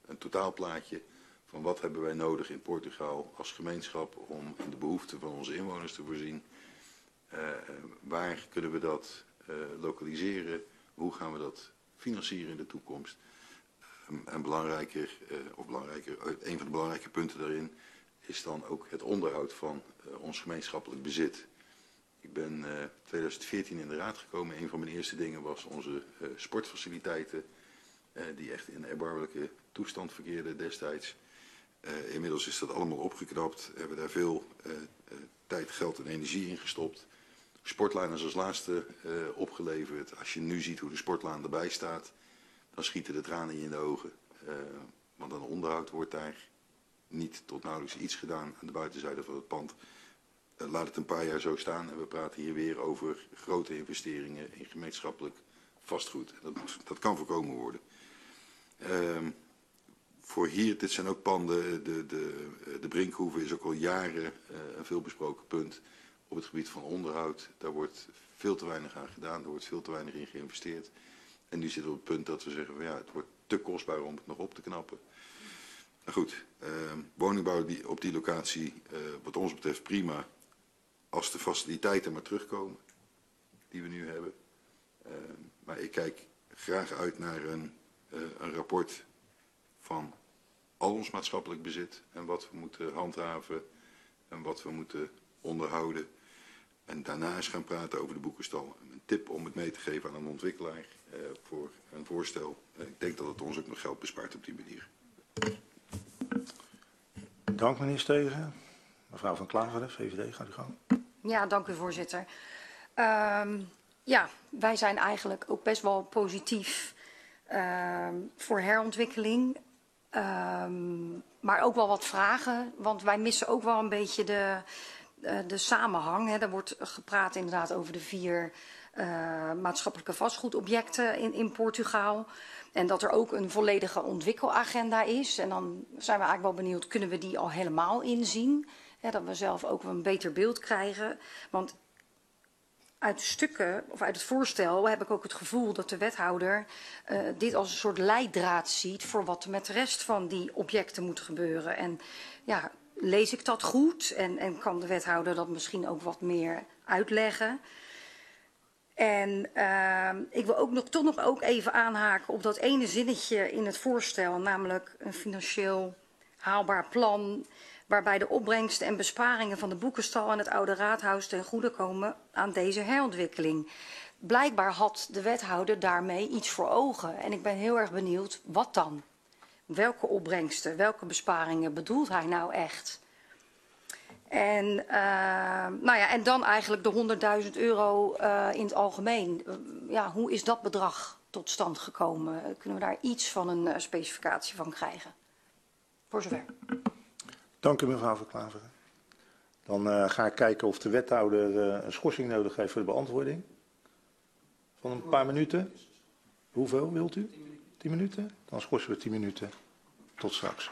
een totaalplaatje van wat hebben wij nodig in Portugal als gemeenschap om in de behoeften van onze inwoners te voorzien. Uh, waar kunnen we dat uh, lokaliseren? Hoe gaan we dat financieren in de toekomst? Um, en belangrijker, uh, of belangrijker, een van de belangrijke punten daarin is dan ook het onderhoud van uh, ons gemeenschappelijk bezit. Ik ben uh, twintig veertien in de raad gekomen. Een van mijn eerste dingen was onze uh, sportfaciliteiten, uh, die echt in erbarmelijke toestand verkeerden destijds. Uh, inmiddels is dat allemaal opgeknapt. We hebben daar veel uh, uh, tijd, geld en energie in gestopt. Sportlaan is als laatste uh, opgeleverd. Als je nu ziet hoe de sportlaan erbij staat, dan schieten de tranen je in de ogen. Uh, want aan onderhoud wordt daar niet tot nauwelijks iets gedaan aan de buitenzijde van het pand. Uh, laat het een paar jaar zo staan en we praten hier weer over grote investeringen in gemeenschappelijk vastgoed. Dat, dat kan voorkomen worden. Uh, voor hier, dit zijn ook panden, de, de, de Brinkhoeve is ook al jaren uh, een veelbesproken punt op het gebied van onderhoud. Daar wordt veel te weinig aan gedaan, daar wordt veel te weinig in geïnvesteerd. En nu zitten we op het punt dat we zeggen van ja, het wordt te kostbaar om het nog op te knappen. Nou goed, uh, woningbouw die, op die locatie, uh, wat ons betreft prima, als de faciliteiten maar terugkomen die we nu hebben. Uh, maar ik kijk graag uit naar een, uh, een rapport van al ons maatschappelijk bezit en wat we moeten handhaven en wat we moeten onderhouden. En daarna eens gaan praten over de boekenstal. Een tip om het mee te geven aan een ontwikkelaar uh, voor een voorstel. Uh, ik denk dat het ons ook nog geld bespaart op die manier. Dank meneer Stegen. Mevrouw van Klaveren, V V D, gaat u gang. Ja, dank u voorzitter. Um, ja, wij zijn eigenlijk ook best wel positief uh, voor herontwikkeling. Um, maar ook wel wat vragen, want wij missen ook wel een beetje de, uh, de samenhang. Hè. Er wordt gepraat inderdaad over de vier uh, maatschappelijke vastgoedobjecten in, in Portugal. En dat er ook een volledige ontwikkelagenda is. En dan zijn we eigenlijk wel benieuwd, kunnen we die al helemaal inzien? Hè, dat we zelf ook een beter beeld krijgen. Want uit de stukken, of uit het voorstel, heb ik ook het gevoel dat de wethouder uh, dit als een soort leidraad ziet voor wat er met de rest van die objecten moet gebeuren. En ja, lees ik dat goed? En, en kan de wethouder dat misschien ook wat meer uitleggen? En uh, ik wil ook nog, toch nog ook even aanhaken op dat ene zinnetje in het voorstel, namelijk een financieel haalbaar plan, waarbij de opbrengsten en besparingen van de boekenstal en het oude raadhuis ten goede komen aan deze herontwikkeling. Blijkbaar had de wethouder daarmee iets voor ogen. En ik ben heel erg benieuwd, wat dan? Welke opbrengsten, welke besparingen bedoelt hij nou echt? En, uh, nou ja, en dan eigenlijk de honderdduizend euro uh, in het algemeen. Uh, ja, hoe is dat bedrag tot stand gekomen? Kunnen we daar iets van een uh, specificatie van krijgen? Voor zover. Dank u mevrouw van Klaveren. Dan uh, ga ik kijken of de wethouder uh, een schorsing nodig heeft voor de beantwoording. Van een paar minuten. Hoeveel wilt u? Tien minuten? Dan schorsen we tien minuten. Tot straks.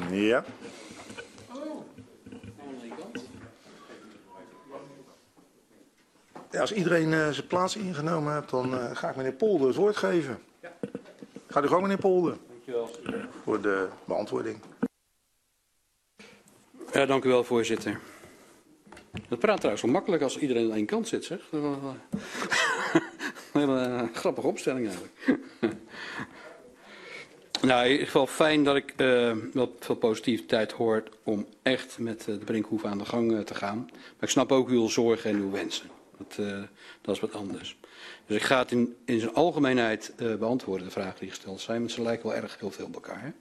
Ja. Ja, als iedereen uh, zijn plaats ingenomen heeft, dan uh, ga ik meneer Polder het woord geven. Ja. Gaat u gewoon, meneer Polder. Dankjewel. Voor de beantwoording. Ja, dank u wel, voorzitter. Het praat trouwens wel makkelijk als iedereen aan één kant zit, zeg. Een hele uh, grappige opstelling eigenlijk. Nou, in ieder geval fijn dat ik uh, wel veel positiviteit hoor om echt met uh, de Brinkhoeve aan de gang uh, te gaan. Maar ik snap ook uw zorgen en uw wensen. Dat, uh, dat is wat anders. Dus ik ga het in, in zijn algemeenheid uh, beantwoorden, de vragen die gesteld zijn. Want ze lijken wel erg heel veel op elkaar.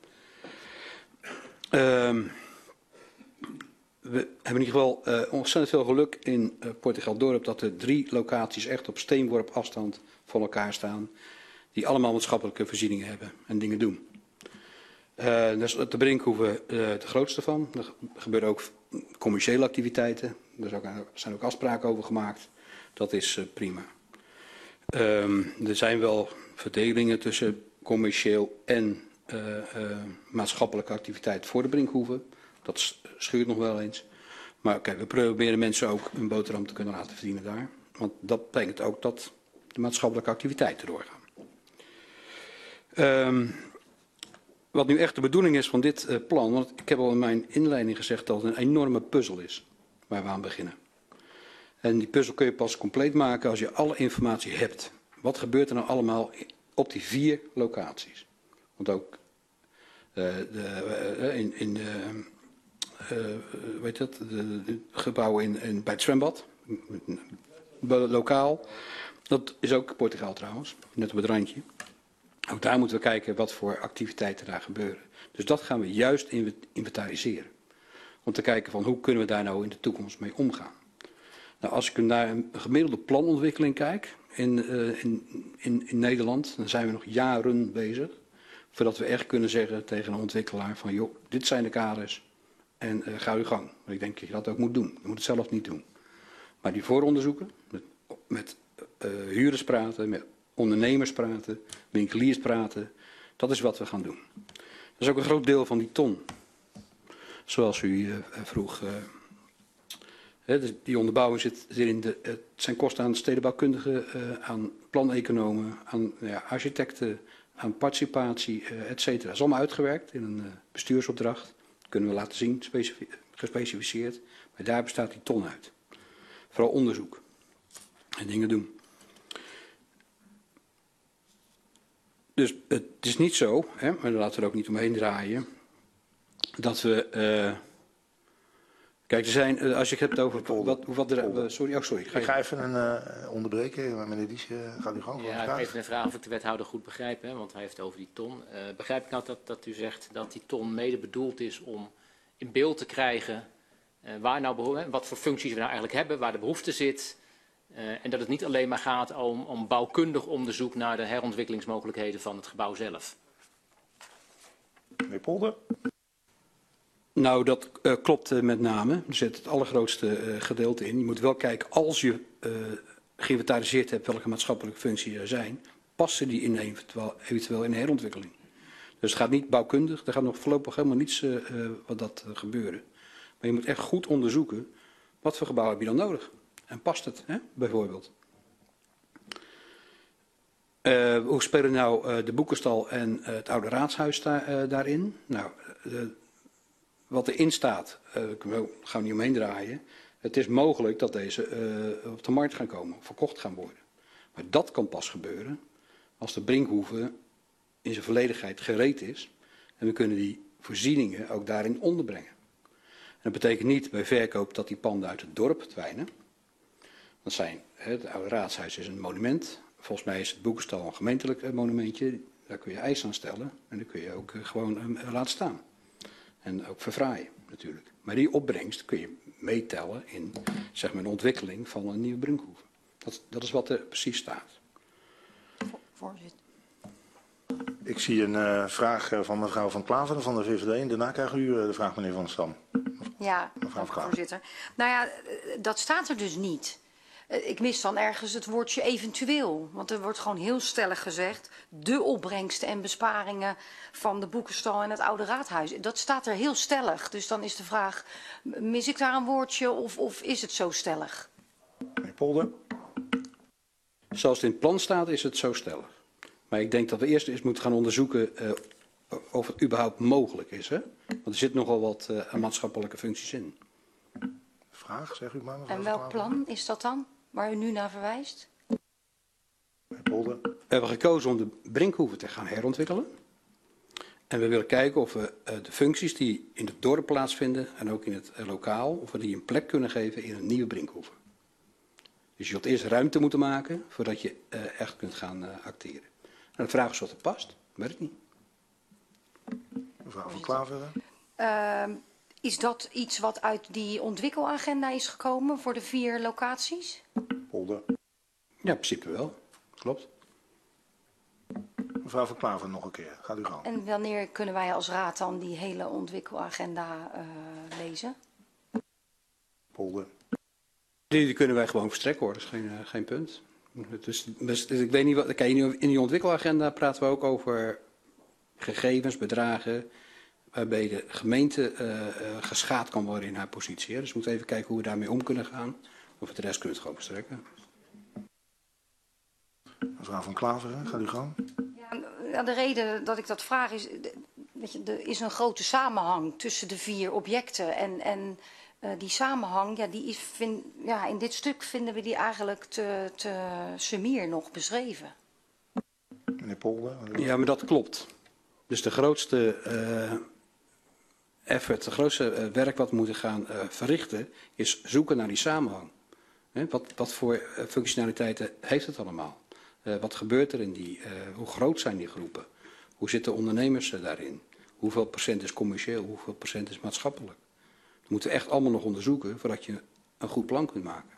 Hè? Uh, we hebben in ieder geval uh, ontzettend veel geluk in uh, Port-Elizabeth dat er drie locaties echt op steenworp afstand van elkaar staan. Die allemaal maatschappelijke voorzieningen hebben en dingen doen. Uh, daar is de Brinkhoeve uh, de grootste van. Er gebeuren ook commerciële activiteiten. Er zijn ook afspraken over gemaakt. Dat is uh, prima. Um, er zijn wel verdelingen tussen commercieel en uh, uh, maatschappelijke activiteit voor de Brinkhoeve. Dat schuurt nog wel eens. Maar oké, okay, we proberen mensen ook een boterham te kunnen laten verdienen daar. Want dat betekent ook dat de maatschappelijke activiteiten doorgaan. Um, wat nu echt de bedoeling is van dit uh, plan, want ik heb al in mijn inleiding gezegd dat het een enorme puzzel is waar we aan beginnen. En die puzzel kun je pas compleet maken als je alle informatie hebt. Wat gebeurt er nou allemaal op die vier locaties? Want ook uh, de, uh, in, in uh, uh, weet dat, de, de gebouwen in, in, bij het zwembad, lokaal, dat is ook Portugal trouwens, net op het randje. Ook daar moeten we kijken wat voor activiteiten daar gebeuren. Dus dat gaan we juist inventariseren. Om te kijken van hoe kunnen we daar nou in de toekomst mee omgaan. Nou, als ik naar een gemiddelde planontwikkeling kijk in, uh, in, in, in Nederland, dan zijn we nog jaren bezig. Voordat we echt kunnen zeggen tegen een ontwikkelaar van joh, dit zijn de kaders en uh, ga uw gang. Want ik denk dat je dat ook moet doen. Je moet het zelf niet doen. Maar die vooronderzoeken, met, met uh, huurders praten, met ondernemers praten, winkeliers praten. Dat is wat we gaan doen. Dat is ook een groot deel van die ton. Zoals u uh, vroeg. Uh, hè, dus die onderbouwing zit, zit in de, het zijn kosten aan stedenbouwkundigen, uh, aan planeconomen, aan ja, architecten, aan participatie, uh, et cetera. Dat is allemaal uitgewerkt in een uh, bestuursopdracht. Dat kunnen we laten zien, gespecificeerd. Maar daar bestaat die ton uit. Vooral onderzoek en dingen doen. Dus het is niet zo, hè, maar laten we er ook niet omheen draaien, dat we... Uh, kijk, er zijn, uh, als je het hebt over... Wat, wat er, uh, sorry, oh, sorry. Ga ik ga even een uh, onderbreken. Meneer Dies, uh, gaat u gang. Ja, ik heb even een vraag of ik de wethouder goed begrijp, hè, want hij heeft het over die ton. Uh, begrijp ik nou dat, dat u zegt dat die ton mede bedoeld is om in beeld te krijgen uh, waar nou behoefte, wat voor functies we nou eigenlijk hebben, waar de behoefte zit... Uh, en dat het niet alleen maar gaat om, om bouwkundig onderzoek naar de herontwikkelingsmogelijkheden van het gebouw zelf. Meneer Polder? Nou, dat uh, klopt uh, met name. Er zit het allergrootste uh, gedeelte in. Je moet wel kijken, als je uh, geïnventariseerd hebt welke maatschappelijke functies er zijn, passen die in eventueel, eventueel in herontwikkeling. Dus het gaat niet bouwkundig, er gaat nog voorlopig helemaal niets uh, uh, wat dat uh, gebeuren. Maar je moet echt goed onderzoeken, wat voor gebouw heb je dan nodig? En past het, hè, bijvoorbeeld? Uh, hoe spelen nou uh, de boekenstal en uh, het oude raadshuis daar, uh, daarin? Nou, uh, wat erin staat, uh, gaan we niet omheen draaien. Het is mogelijk dat deze uh, op de markt gaan komen, verkocht gaan worden. Maar dat kan pas gebeuren als de Brinkhoeve in zijn volledigheid gereed is. En we kunnen die voorzieningen ook daarin onderbrengen. En dat betekent niet bij verkoop dat die panden uit het dorp verdwijnen. Dat zijn, het oude raadshuis is een monument. Volgens mij is het boekenstal een gemeentelijk monumentje. Daar kun je eisen aan stellen. En dan kun je ook gewoon uh, laten staan. En ook verfraaien natuurlijk. Maar die opbrengst kun je meetellen in zeg maar, de ontwikkeling van een nieuwe Brinkhoeve. Dat, dat is wat er precies staat. Voorzitter. Ik zie een uh, vraag van mevrouw Van Klaveren van de V V D. En daarna krijgt u uh, de vraag meneer Van Stam. Ja, mevrouw voorzitter. Nou ja, dat staat er dus niet. Ik mis dan ergens het woordje eventueel. Want er wordt gewoon heel stellig gezegd, de opbrengsten en besparingen van de boekenstal en het Oude Raadhuis. Dat staat er heel stellig. Dus dan is de vraag, mis ik daar een woordje of, of is het zo stellig? Meneer Polder. Zoals het in het plan staat is het zo stellig. Maar ik denk dat we eerst eens moeten gaan onderzoeken uh, of het überhaupt mogelijk is. Hè? Want er zit nogal wat uh, maatschappelijke functies in. Vraag, zeg u maar. En welk plan is dat dan, waar u nu naar verwijst? Meneer Polder. We hebben gekozen om de Brinkhoeve te gaan herontwikkelen. En we willen kijken of we uh, de functies die in het dorp plaatsvinden en ook in het uh, lokaal, of we die een plek kunnen geven in een nieuwe Brinkhoeve. Dus je zult eerst ruimte moeten maken voordat je uh, echt kunt gaan uh, acteren. En de vraag is wat er past, weet ik niet. Mevrouw van Klaveren. Uh, is dat iets wat uit die ontwikkelagenda is gekomen voor de vier locaties? Polder. Ja, in principe wel. Klopt. Mevrouw van Klaveren nog een keer. Gaat u gang. En wanneer kunnen wij als raad dan die hele ontwikkelagenda uh, lezen? Polder. Die, die kunnen wij gewoon verstrekken hoor, dat is geen, uh, geen punt. Dus, dus, dus ik weet niet wat. Kijk, in die ontwikkelagenda praten we ook over gegevens, bedragen, waarbij de gemeente uh, uh, geschaad kan worden in haar positie. Hè. Dus we moeten even kijken hoe we daarmee om kunnen gaan. Of we de rest kunnen het gewoon verstrekken. Mevrouw van Klaveren, gaat u gang. Ja, de reden dat ik dat vraag is, weet je, er is een grote samenhang tussen de vier objecten. En, en uh, die samenhang, ja, die is, vind, ja, in dit stuk vinden we die eigenlijk te, te sumier nog beschreven. Meneer Polder. Ja, maar dat klopt. Dus de grootste uh, effort, de grootste uh, werk wat we moeten gaan uh, verrichten, is zoeken naar die samenhang. He, wat, wat voor uh, functionaliteiten heeft het allemaal? Uh, wat gebeurt er in die, uh, hoe groot zijn die groepen? Hoe zitten ondernemers uh, daarin? Hoeveel procent is commercieel, hoeveel procent is maatschappelijk? Dat moeten we echt allemaal nog onderzoeken voordat je een goed plan kunt maken.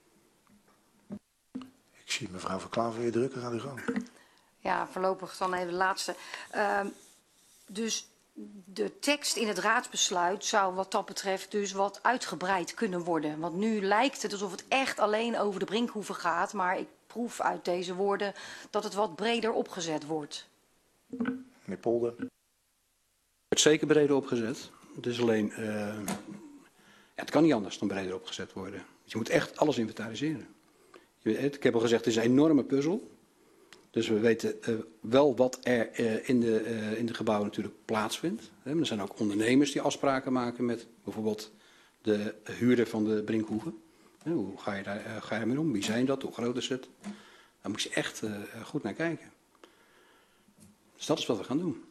Ik zie mevrouw van Klaveren weer drukken, gaat u gang. Ja, voorlopig dan even de laatste. Uh, dus de tekst in het raadsbesluit zou wat dat betreft dus wat uitgebreid kunnen worden. Want nu lijkt het alsof het echt alleen over de Brinkhoeve gaat, maar ik proef uit deze woorden dat het wat breder opgezet wordt. Meneer Polder. Het wordt zeker breder opgezet. Het is alleen, uh, ja, het kan niet anders dan breder opgezet worden. Je moet echt alles inventariseren. Je weet, ik heb al gezegd, het is een enorme puzzel. Dus we weten uh, wel wat er uh, in, de, uh, in de gebouwen natuurlijk plaatsvindt. Hè. Er zijn ook ondernemers die afspraken maken met bijvoorbeeld de huurder van de Brinkhoeve. Hè, hoe ga je daar uh, ga je mee om? Wie zijn dat? Hoe groot is het? Daar moet je echt uh, goed naar kijken. Dus dat is wat we gaan doen.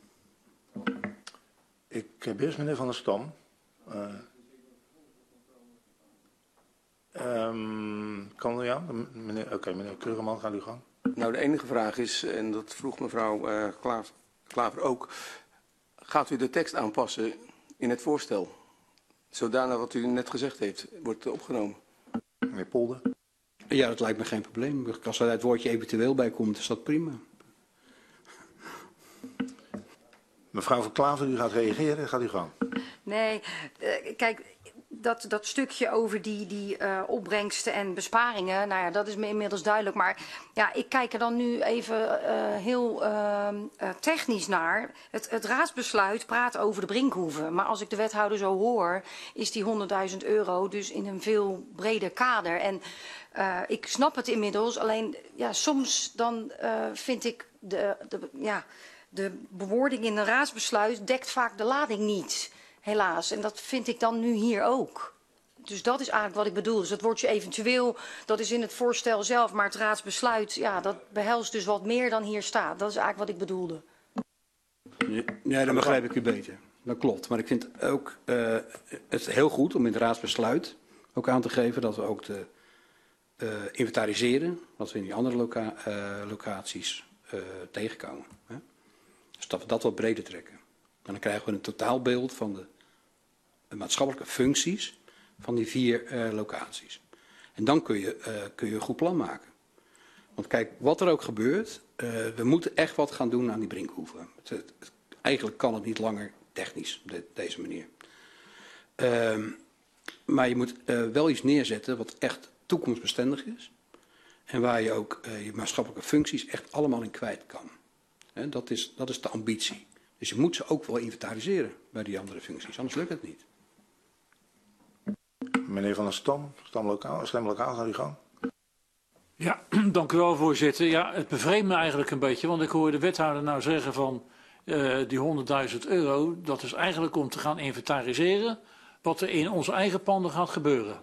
Ik heb eerst meneer Van der Stam. Uh, um, kan ja? Oké, okay, meneer Keureman, gaat u gang. Nou, de enige vraag is, en dat vroeg mevrouw uh, Klaver, Klaver ook, gaat u de tekst aanpassen in het voorstel? Zodanig wat u net gezegd heeft, wordt opgenomen. Meneer Polder. Ja, dat lijkt me geen probleem. Als er het woordje eventueel bij komt, is dat prima. Mevrouw van Klaver, u gaat reageren, gaat u gang. Nee, uh, kijk, dat, dat stukje over die, die uh, opbrengsten en besparingen, nou ja, dat is me inmiddels duidelijk. Maar ja, ik kijk er dan nu even uh, heel uh, uh, technisch naar. Het, het raadsbesluit praat over de Brinkhoeve. Maar als ik de wethouder zo hoor, is die honderdduizend euro dus in een veel breder kader. En uh, ik snap het inmiddels, alleen ja, soms dan uh, vind ik de, de, ja, de bewoording in een raadsbesluit dekt vaak de lading niet. Helaas, en dat vind ik dan nu hier ook. Dus dat is eigenlijk wat ik bedoel. Dus dat woordje eventueel, dat is in het voorstel zelf, maar het raadsbesluit, ja, dat behelst dus wat meer dan hier staat. Dat is eigenlijk wat ik bedoelde. Ja, dan begrijp ik u beter. Dat klopt. Maar ik vind ook uh, het heel goed om in het raadsbesluit ook aan te geven dat we ook de uh, inventariseren, wat we in die andere loca uh, locaties uh, tegenkomen. Hè? Dus dat we dat wat breder trekken. En dan krijgen we een totaalbeeld van de, de maatschappelijke functies van die vier uh, locaties. En dan kun je, uh, kun je een goed plan maken. Want kijk, wat er ook gebeurt, uh, we moeten echt wat gaan doen aan die Brinkhoeve. Het, het, het, eigenlijk kan het niet langer technisch, op de, deze manier. Uh, maar je moet uh, wel iets neerzetten wat echt toekomstbestendig is. En waar je ook uh, je maatschappelijke functies echt allemaal in kwijt kan. He, dat is, dat is de ambitie. Dus je moet ze ook wel inventariseren bij die andere functies, anders lukt het niet. Meneer Van der Stam, stemlokaal, stemlokaal, gaat u gang. Ja, dank u wel, voorzitter. Ja, het bevreemdt me eigenlijk een beetje, want ik hoor de wethouder nou zeggen van uh, die honderdduizend euro, dat is eigenlijk om te gaan inventariseren wat er in onze eigen panden gaat gebeuren.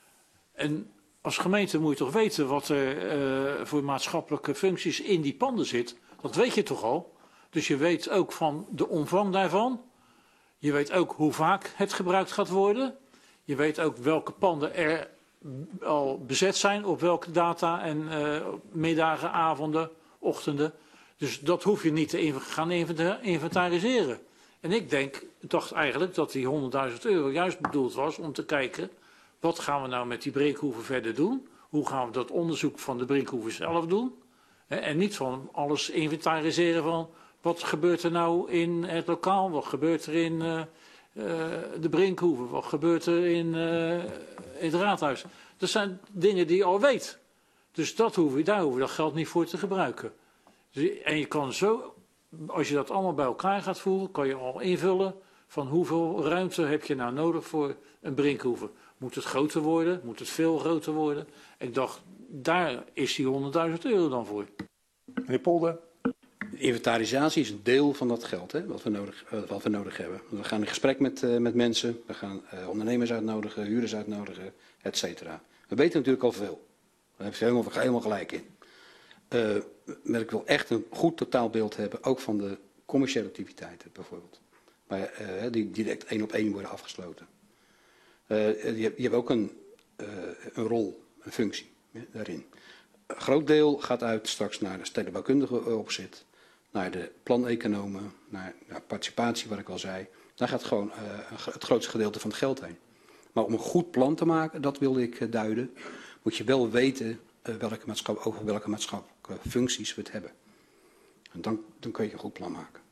En als gemeente moet je toch weten wat er uh, voor maatschappelijke functies in die panden zit. Dat weet je toch al. Dus je weet ook van de omvang daarvan. Je weet ook hoe vaak het gebruikt gaat worden. Je weet ook welke panden er al bezet zijn, op welke data en uh, middagen, avonden, ochtenden. Dus dat hoef je niet te gaan inventariseren. En ik denk, dacht eigenlijk dat die honderdduizend euro juist bedoeld was om te kijken, wat gaan we nou met die Brinkhoeven verder doen? Hoe gaan we dat onderzoek van de Brinkhoeven zelf doen? En niet van alles inventariseren van wat gebeurt er nou in het lokaal, wat gebeurt er in uh, uh, de Brinkhoeven, wat gebeurt er in uh, het raadhuis. Dat zijn dingen die je al weet. Dus dat hoef je, daar hoef je dat geld niet voor te gebruiken. Dus, en je kan zo, als je dat allemaal bij elkaar gaat voeren, kan je al invullen van hoeveel ruimte heb je nou nodig voor een Brinkhoeven. Moet het groter worden? Moet het veel groter worden? Ik dacht, daar is die honderdduizend euro dan voor. Meneer Polder. Inventarisatie is een deel van dat geld, hè, wat, we nodig, wat we nodig hebben. We gaan in gesprek met, uh, met mensen, we gaan uh, ondernemers uitnodigen, huurders uitnodigen, et cetera. We weten natuurlijk al veel. Daar heb je helemaal, helemaal gelijk in. Uh, maar ik wil echt een goed totaalbeeld hebben, ook van de commerciële activiteiten bijvoorbeeld. Maar, uh, die direct één op één worden afgesloten. Uh, je, je hebt ook een, uh, een rol, een functie ja, daarin. Een groot deel gaat uit straks naar de stedenbouwkundige opzet, naar de planeconomen, naar, naar participatie, wat ik al zei. Daar gaat gewoon uh, het grootste gedeelte van het geld heen. Maar om een goed plan te maken, dat wilde ik uh, duiden, moet je wel weten uh, welke maatschapp, over welke maatschappelijke functies we het hebben. En dan, dan kun je een goed plan maken.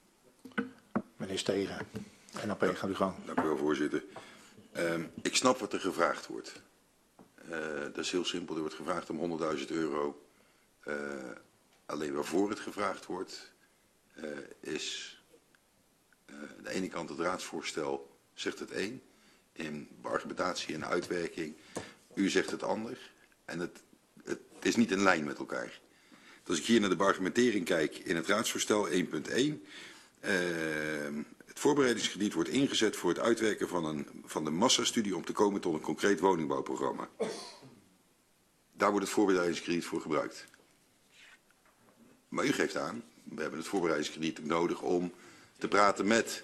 Meneer Stegen, N A P, gaat u gang. Dank u wel, voorzitter. Uh, ik snap wat er gevraagd wordt. Uh, dat is heel simpel. Er wordt gevraagd om honderdduizend euro. Uh, alleen waarvoor het gevraagd wordt, uh, is uh, aan de ene kant het raadsvoorstel zegt het een. In argumentatie en uitwerking. U zegt het ander. En het, het is niet in lijn met elkaar. Als ik hier naar de argumentering kijk in het raadsvoorstel één punt één. Uh, het voorbereidingskrediet wordt ingezet voor het uitwerken van, een, van de massastudie om te komen tot een concreet woningbouwprogramma. Daar wordt het voorbereidingskrediet voor gebruikt. Maar u geeft aan, we hebben het voorbereidingskrediet nodig om te praten met.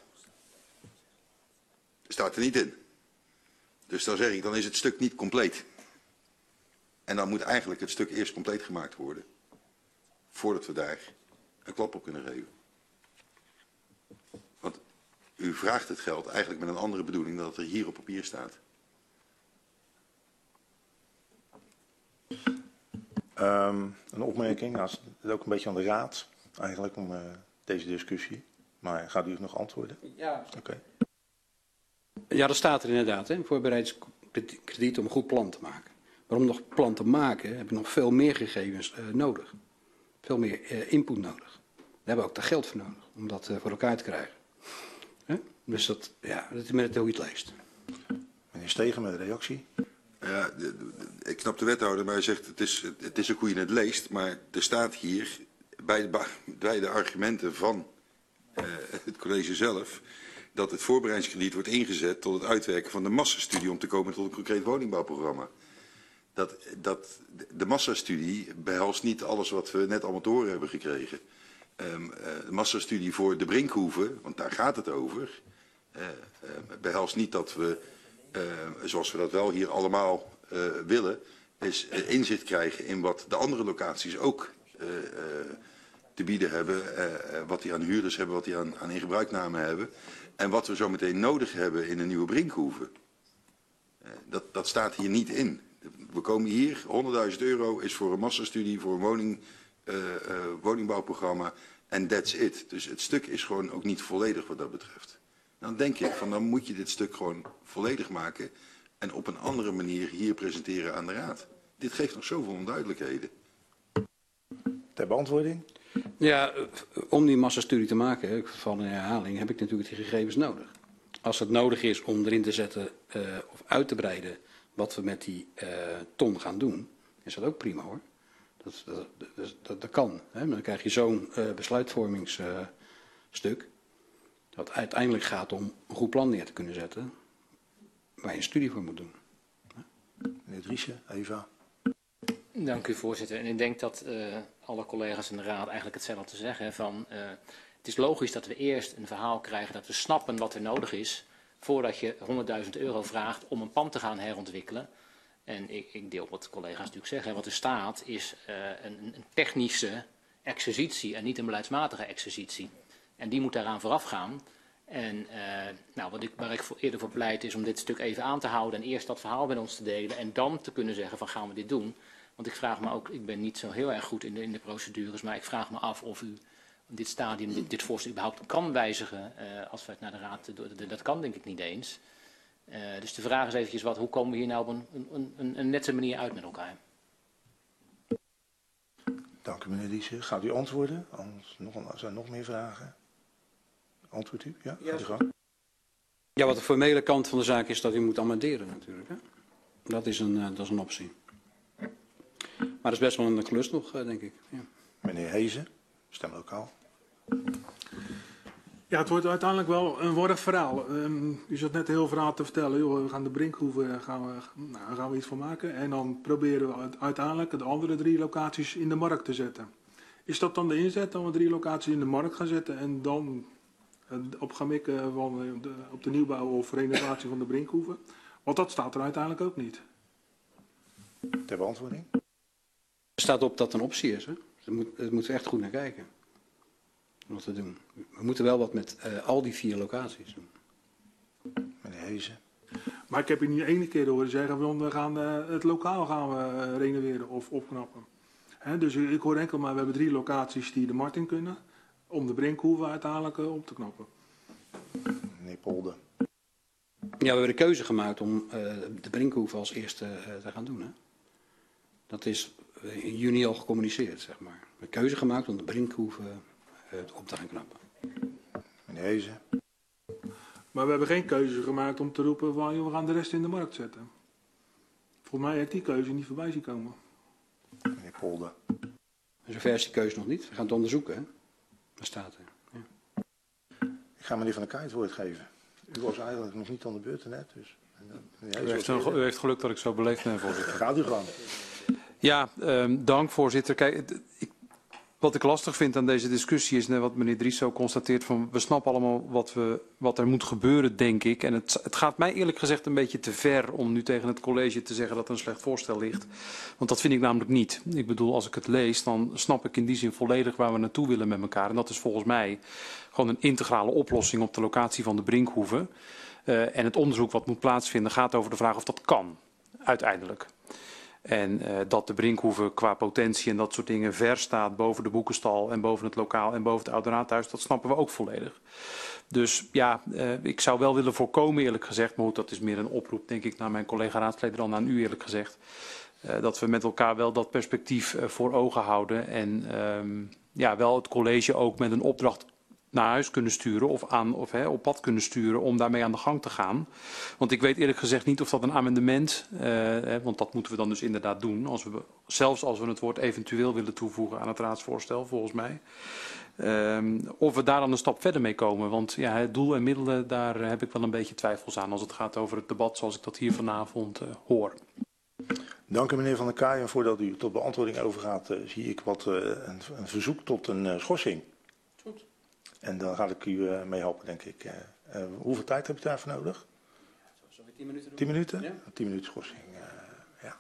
Dat staat er niet in. Dus dan zeg ik, dan is het stuk niet compleet. En dan moet eigenlijk het stuk eerst compleet gemaakt worden. Voordat we daar een klap op kunnen geven. Want u vraagt het geld eigenlijk met een andere bedoeling dan dat er hier op papier staat. Um, een opmerking, nou, het is ook een beetje aan de raad eigenlijk om uh, deze discussie. Maar gaat u nog antwoorden? Ja. Oké. Okay. Ja, dat staat er inderdaad, hè, voorbereidingskrediet om een goed plan te maken. Maar om nog een plan te maken heb je nog veel meer gegevens uh, nodig. Veel meer uh, input nodig. Daar hebben we ook daar geld voor nodig om dat uh, voor elkaar te krijgen. Hè? Dus dat, ja, dat is met hoe je het leest. Meneer Stegen met een reactie. Ja, de, de, ik snap de wethouder, maar hij zegt het is, het is ook hoe je het leest. Maar er staat hier bij de, bij de argumenten van uh, het college zelf dat het voorbereidingskrediet wordt ingezet tot het uitwerken van de massastudie om te komen tot een concreet woningbouwprogramma. Dat, dat, de massastudie behelst niet alles wat we net allemaal te horen hebben gekregen. Um, uh, de massastudie voor de Brinkhoeven, want daar gaat het over, uh, uh, behelst niet dat we, uh, zoals we dat wel hier allemaal uh, willen, is uh, inzicht krijgen in wat de andere locaties ook uh, uh, te bieden hebben, uh, uh, wat die aan huurders hebben, wat die aan, aan ingebruikname hebben en wat we zo meteen nodig hebben in een nieuwe Brinkhoeven. Uh, dat, dat staat hier niet in. We komen hier, honderdduizend euro is voor een massastudie, voor een woning, uh, uh, woningbouwprogramma en that's it. Dus het stuk is gewoon ook niet volledig wat dat betreft. Dan denk ik, van dan moet je dit stuk gewoon volledig maken en op een andere manier hier presenteren aan de Raad. Dit geeft nog zoveel onduidelijkheden. Ter beantwoording? Ja, om die massastudie te maken, ik val in herhaling, heb ik natuurlijk die gegevens nodig. Als het nodig is om erin te zetten uh, of uit te breiden wat we met die uh, ton gaan doen, is dat ook prima hoor. Dat, dat, dat, dat, dat kan. Hè? Dan krijg je zo'n uh, besluitvormingsstuk. Uh, dat uiteindelijk gaat om een goed plan neer te kunnen zetten waar je een studie voor moet doen. Meneer Driessen, Eva. Dank u voorzitter. En ik denk dat uh, alle collega's in de raad eigenlijk hetzelfde zeggen. Van, uh, het is logisch dat we eerst een verhaal krijgen dat we snappen wat er nodig is voordat je honderdduizend euro vraagt om een pand te gaan herontwikkelen. En ik, ik deel wat de collega's natuurlijk zeggen. Wat er staat is uh, een, een technische exercitie en niet een beleidsmatige exercitie. En die moet daaraan vooraf gaan. En uh, nou, wat ik, waar ik voor, eerder voor pleit is om dit stuk even aan te houden en eerst dat verhaal met ons te delen en dan te kunnen zeggen van gaan we dit doen. Want ik vraag me ook, ik ben niet zo heel erg goed in de, in de procedures, maar ik vraag me af of u in dit stadium dit, dit voorstel überhaupt kan wijzigen uh, als we het naar de raad, de, de, dat kan denk ik niet eens. Uh, dus de vraag is eventjes wat, hoe komen we hier nou op een, een, een, een nette manier uit met elkaar? Dank u meneer Driessen. Gaat u antwoorden? Anders nog, er zijn nog meer vragen. Antwoordt u? Ja, gaat u gang. Ja, wat de formele kant van de zaak is dat u moet amenderen natuurlijk. Hè? Dat, is een, uh, dat is een optie. Maar dat is best wel een klus nog, uh, denk ik. Ja. Meneer Hezen, stemlokaal. Ja, het wordt uiteindelijk wel een wordig verhaal. Um, u zat net een heel verhaal te vertellen. Joh, we gaan de Brinkhoeve gaan we, nou, gaan we iets van maken. En dan proberen we uiteindelijk de andere drie locaties in de markt te zetten. Is dat dan de inzet, dat we drie locaties in de markt gaan zetten en dan op gaan mikken van de, op de nieuwbouw of renovatie van de Brinkhoeve? Want dat staat er uiteindelijk ook niet. Ter beantwoording. Er staat op dat een optie is. Hè? Daar moet, daar moeten we echt goed naar kijken. Om dat te doen. We moeten wel wat met uh, al die vier locaties doen. Meneer Hezen. Maar ik heb je niet ene keer horen zeggen van we gaan uh, het lokaal gaan we uh, renoveren of opknappen. Hè, dus ik hoor enkel maar we hebben drie locaties die de markt in kunnen om de Brinkhoeve uiteindelijk uh, op te knappen. Meneer Polder. Ja, we hebben de keuze gemaakt om uh, de Brinkhoeve als eerste uh, te gaan doen. Hè? Dat is uh, in juni al gecommuniceerd, zeg maar. We hebben de keuze gemaakt om de Brinkhoeve uh, op te gaan knappen. Meneer Hezen. Maar we hebben geen keuze gemaakt om te roepen van joh, we gaan de rest in de markt zetten. Volgens mij heeft die keuze niet voorbij zien komen. Meneer Polder. Zover is die keuze nog niet. We gaan het onderzoeken. Hè? Daar staat er. Ja. Ik ga meneer Van der Kaai het woord geven. U was eigenlijk nog niet aan de beurt net. Dus. U heeft, een, u heeft geluk dat ik zo beleefd ben, voorzitter. Gaat u gang. Ja, um, dank voorzitter. Kijk, ik, wat ik lastig vind aan deze discussie is net wat meneer Dries ook constateert van we snappen allemaal wat, we, wat er moet gebeuren, denk ik. En het, het gaat mij eerlijk gezegd een beetje te ver om nu tegen het college te zeggen dat er een slecht voorstel ligt. Want dat vind ik namelijk niet. Ik bedoel, als ik het lees, dan snap ik in die zin volledig waar we naartoe willen met elkaar. En dat is volgens mij gewoon een integrale oplossing op de locatie van de Brinkhoeve. Uh, en het onderzoek wat moet plaatsvinden gaat over de vraag of dat kan, uiteindelijk. En uh, dat de Brinkhoeve qua potentie en dat soort dingen ver staat boven de boekenstal en boven het lokaal en boven het Oude Raadhuis, dat snappen we ook volledig. Dus ja, uh, ik zou wel willen voorkomen eerlijk gezegd, maar goed, dat is meer een oproep denk ik naar mijn collega raadsleden dan aan u eerlijk gezegd. Uh, dat we met elkaar wel dat perspectief uh, voor ogen houden en um, ja, wel het college ook met een opdracht naar huis kunnen sturen of, aan, of hè, op pad kunnen sturen om daarmee aan de gang te gaan. Want ik weet eerlijk gezegd niet of dat een amendement, uh, hè, want dat moeten we dan dus inderdaad doen, als we, zelfs als we het woord eventueel willen toevoegen aan het raadsvoorstel, volgens mij. Um, of we daar dan een stap verder mee komen. Want ja, het doel en middelen, daar heb ik wel een beetje twijfels aan als het gaat over het debat zoals ik dat hier vanavond uh, hoor. Dank u meneer Van der Kaai. En voordat u tot beantwoording overgaat, uh, zie ik wat uh, een, een verzoek tot een uh, schorsing. Goed. En dan ga ik u uh, mee helpen, denk ik. Uh, uh, hoeveel tijd heb je daarvoor nodig? Zullen we tien minuten doen? Tien minuten? Ja. Tien minuten schorsing, uh, ja.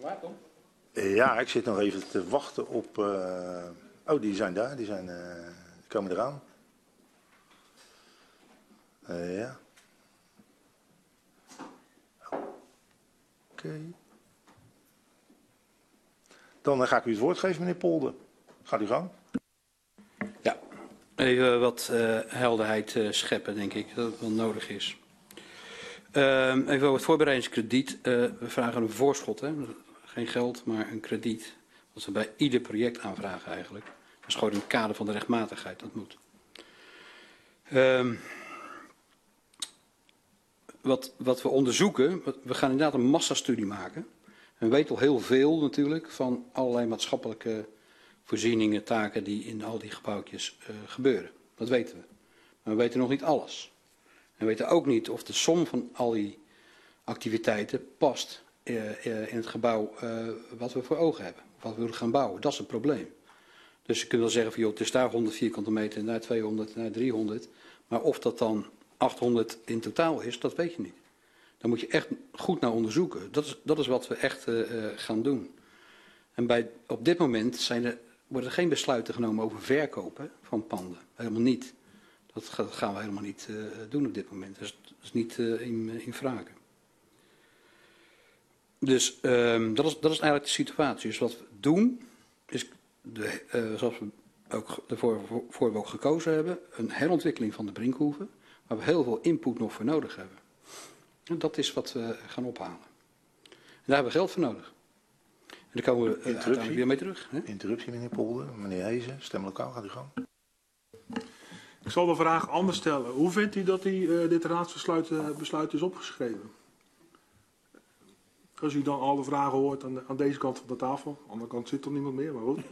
Waar, Tom? Ja, ik zit nog even te wachten op... Uh... Oh, die zijn daar. Die, zijn, uh... die komen eraan. Uh, ja. Oké. Okay. Dan uh, ga ik u het woord geven, meneer Polder. Gaat u gang. Ja, even wat uh, helderheid uh, scheppen, denk ik, dat het wel nodig is. Uh, even over het voorbereidingskrediet. Uh, we vragen een voorschot, hè? Geen geld, maar een krediet. Wat we bij ieder project aanvragen eigenlijk. Dat is gewoon in het kader van de rechtmatigheid, dat moet. Uh, wat, wat we onderzoeken, we gaan inderdaad een massastudie maken. En we weten al heel veel natuurlijk van allerlei maatschappelijke voorzieningen, taken die in al die gebouwtjes uh, gebeuren. Dat weten we. Maar we weten nog niet alles. En we weten ook niet of de som van al die activiteiten past uh, uh, in het gebouw uh, wat we voor ogen hebben. Of wat we willen gaan bouwen. Dat is het probleem. Dus je kunt wel zeggen van joh, het is daar honderd vierkante meter en daar tweehonderd en daar driehonderd. Maar of dat dan achthonderd in totaal is, dat weet je niet. Daar moet je echt goed naar onderzoeken. Dat is, dat is wat we echt uh, gaan doen. En bij, op dit moment zijn er, worden er geen besluiten genomen over verkopen van panden. Helemaal niet. Dat gaan we helemaal niet uh, doen op dit moment. Dat is, dat is niet uh, in, in vragen. Dus um, dat, is, dat is eigenlijk de situatie. Dus wat we doen, is, de, uh, zoals we ook ervoor voor we ook gekozen hebben, een herontwikkeling van de Brinkhoeve, waar we heel veel input nog voor nodig hebben. En dat is wat we gaan ophalen. En daar hebben we geld voor nodig. En daar komen we uh, uiteindelijk weer mee terug. Hè? Interruptie, meneer Polder. Meneer Hezen, stemlokaal, gaat u gang. Ik zal de vraag anders stellen. Hoe vindt u dat die, uh, dit raadsbesluit uh, besluit is opgeschreven? Als u dan alle vragen hoort aan, de, aan deze kant van de tafel. Aan de andere kant zit er niemand meer, maar goed.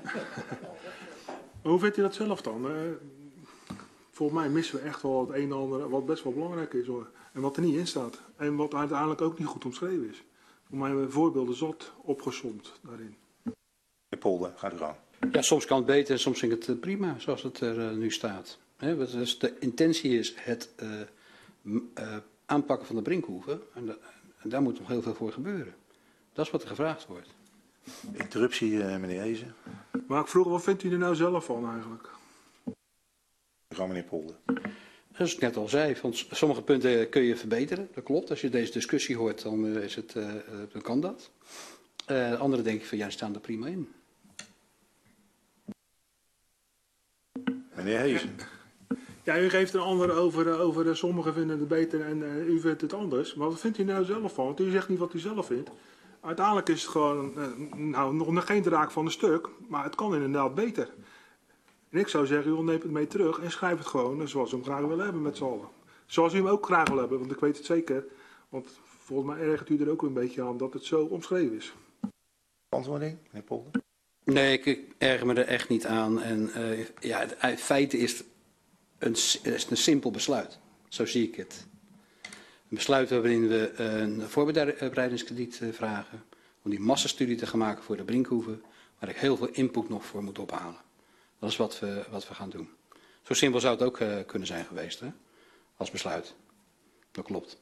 Maar hoe vindt u dat zelf dan? Uh, volgens mij missen we echt wel het een en ander wat best wel belangrijk is, hoor. En wat er niet in staat. En wat uiteindelijk ook niet goed omschreven is. Voor mij hebben we voorbeelden zat opgesomd daarin. Meneer Polder, gaat u gang. Ja, soms kan het beter en soms vind ik het prima zoals het er uh, nu staat. He, dus de intentie is het uh, uh, aanpakken van de Brinkhoeve. En, de, en daar moet nog heel veel voor gebeuren. Dat is wat er gevraagd wordt. Interruptie, uh, meneer Hezen. Maar ik vroeg, wat vindt u er nou zelf van eigenlijk? Gaan meneer Polder. Zoals ik net al zei, van sommige punten kun je verbeteren. Dat klopt. Als je deze discussie hoort, dan, uh, is het, uh, dan kan dat. Uh, andere denk ik van, ja, staan er prima in. Meneer Hezen. Ja, u geeft een ander over, over uh, sommigen vinden het beter en uh, u vindt het anders. Maar wat vindt u nou zelf van? Want u zegt niet wat u zelf vindt. Uiteindelijk is het gewoon, uh, nou, nog geen draak van een stuk, maar het kan inderdaad beter. En ik zou zeggen, u neemt het mee terug en schrijf het gewoon zoals we hem graag willen hebben met z'n allen. Zoals u hem ook graag wil hebben, want ik weet het zeker. Want volgens mij ergert u er ook een beetje aan dat het zo omschreven is. Antwoording, meneer Polder? Nee, ik, ik erger me er echt niet aan. En uh, ja, het, in feite is het een, is een simpel besluit. Zo zie ik het. Een besluit waarin we een voorbereidingskrediet vragen. Om die massastudie te gaan maken voor de Brinkhoeve. Waar ik heel veel input nog voor moet ophalen. Dat is wat we, wat we gaan doen. Zo simpel zou het ook uh, kunnen zijn geweest, hè? Als besluit. Dat klopt.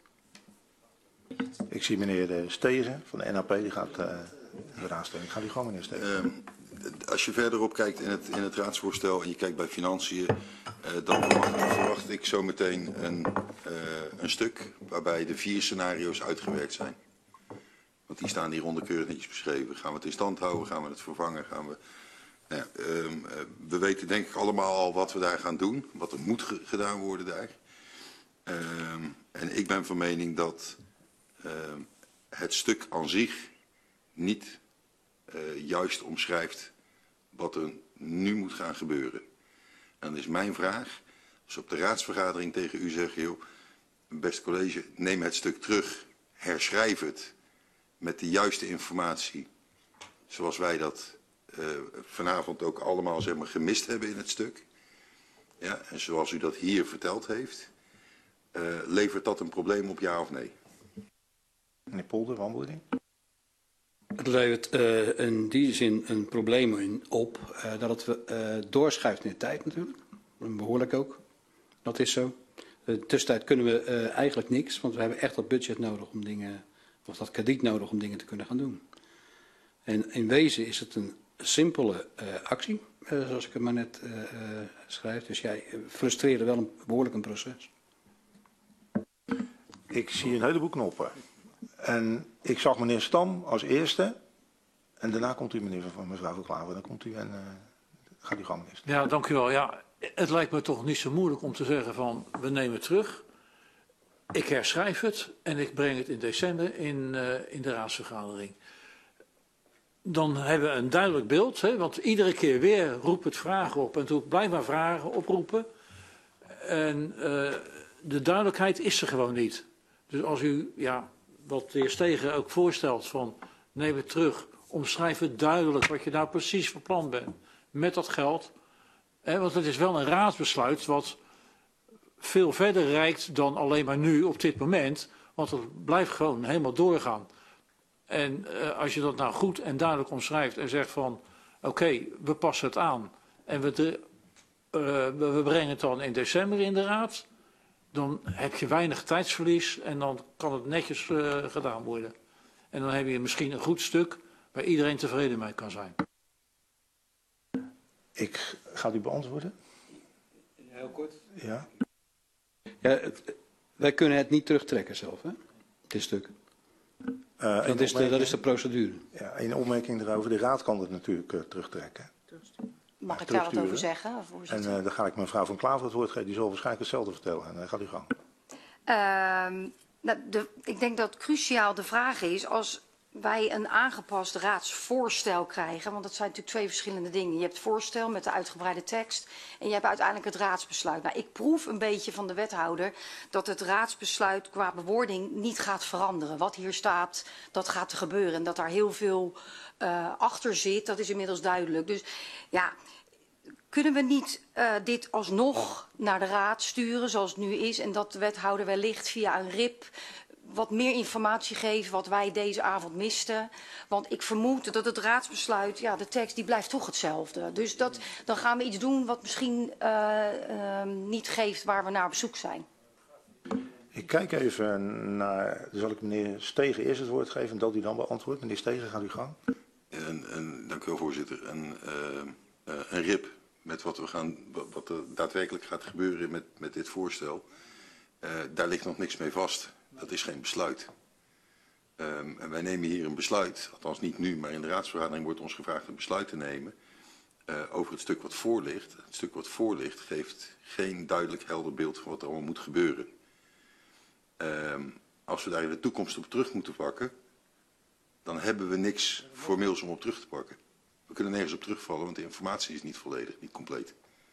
Ik zie meneer Stegen van de N A P, die gaat uh, de raadstelling. Ga die gewoon, meneer Stegen. Uh, als je verderop kijkt in het, in het raadsvoorstel en je kijkt bij financiën, uh, dan verwacht, verwacht ik zo meteen een, uh, een stuk waarbij de vier scenario's uitgewerkt zijn. Want die staan hier onderkeurig netjes beschreven. Gaan we het in stand houden? Gaan we het vervangen? Gaan we... Nou ja, uh, uh, we weten denk ik allemaal al wat we daar gaan doen. Wat er moet ge gedaan worden daar. Uh, en ik ben van mening dat uh, het stuk aan zich niet uh, juist omschrijft wat er nu moet gaan gebeuren. En dan is mijn vraag, als op de raadsvergadering tegen u zeg, joh, beste college, neem het stuk terug, herschrijf het met de juiste informatie, zoals wij dat uh, vanavond ook allemaal zeg maar, gemist hebben in het stuk. Ja, en zoals u dat hier verteld heeft, uh, levert dat een probleem op, ja of nee? Meneer Polder, beantwoording. Het levert uh, in die zin een probleem in op uh, dat het uh, doorschuift in de tijd natuurlijk. Behoorlijk ook. Dat is zo. In de tussentijd kunnen we uh, eigenlijk niks, want we hebben echt dat budget nodig om dingen, of dat krediet nodig om dingen te kunnen gaan doen. En in wezen is het een simpele uh, actie, uh, zoals ik het maar net uh, uh, schrijf. Dus jij frustreerde wel een behoorlijk een proces. Ik zie een heleboel knoppen. En ik zag meneer Stam als eerste. En daarna komt u meneer van mevrouw van Klaver. Dan komt u en uh, gaat u gang, minister. Ja, dank u wel. Ja, het lijkt me toch niet zo moeilijk om te zeggen van we nemen het terug. Ik herschrijf het en ik breng het in december in, uh, in de raadsvergadering. Dan hebben we een duidelijk beeld, hè, want iedere keer weer roept het vragen op en toen blijf maar vragen oproepen. En uh, de duidelijkheid is er gewoon niet. Dus als u, ja, wat de heer Stegen ook voorstelt van neem het terug, omschrijf het duidelijk wat je nou precies van plan bent met dat geld. Hè, want het is wel een raadsbesluit wat veel verder reikt dan alleen maar nu op dit moment. Want het blijft gewoon helemaal doorgaan. En uh, als je dat nou goed en duidelijk omschrijft en zegt van oké, okay, we passen het aan en we, de, uh, we brengen het dan in december in de raad, dan heb je weinig tijdsverlies en dan kan het netjes uh, gedaan worden. En dan heb je misschien een goed stuk waar iedereen tevreden mee kan zijn. Ik ga u beantwoorden. Heel kort. Ja. Ja, het, wij kunnen het niet terugtrekken zelf, hè? Dit stuk. Uh, dat, is de, dat is de procedure. Ja, een opmerking erover. De raad kan het natuurlijk uh, terugtrekken. Mag ik daar wat over zeggen? En uh, dan ga ik mevrouw van Klaver het woord geven. Die zal waarschijnlijk hetzelfde vertellen. En dan gaat u gang. Uh, nou, de, ik denk dat cruciaal de vraag is als wij een aangepast raadsvoorstel krijgen. Want dat zijn natuurlijk twee verschillende dingen. Je hebt het voorstel met de uitgebreide tekst en je hebt uiteindelijk het raadsbesluit. Nou, ik proef een beetje van de wethouder dat het raadsbesluit qua bewoording niet gaat veranderen. Wat hier staat, dat gaat er gebeuren. En dat daar heel veel uh, achter zit, dat is inmiddels duidelijk. Dus ja, kunnen we niet uh, dit alsnog naar de raad sturen zoals het nu is en dat de wethouder wellicht via een R I P wat meer informatie geven wat wij deze avond misten. Want ik vermoed dat het raadsbesluit, ja, de tekst die blijft toch hetzelfde. Dus dat, dan gaan we iets doen wat misschien uh, uh, niet geeft waar we naar op zoek zijn. Ik kijk even naar, dan zal ik meneer Stegen eerst het woord geven en dat u dan beantwoordt. Meneer Stegen, gaat u gang. En, en, dank u wel, voorzitter. En, uh, uh, een R I P met wat, we gaan, wat er daadwerkelijk gaat gebeuren met, met dit voorstel. Uh, daar ligt nog niks mee vast. Dat is geen besluit. Um, en wij nemen hier een besluit, althans niet nu, maar in de raadsvergadering wordt ons gevraagd een besluit te nemen uh, over het stuk wat voor ligt. Het stuk wat voor ligt geeft geen duidelijk helder beeld van wat er allemaal moet gebeuren. Um, als we daar in de toekomst op terug moeten pakken, dan hebben we niks formeels om op terug te pakken. We kunnen nergens op terugvallen, want de informatie is niet volledig, niet compleet.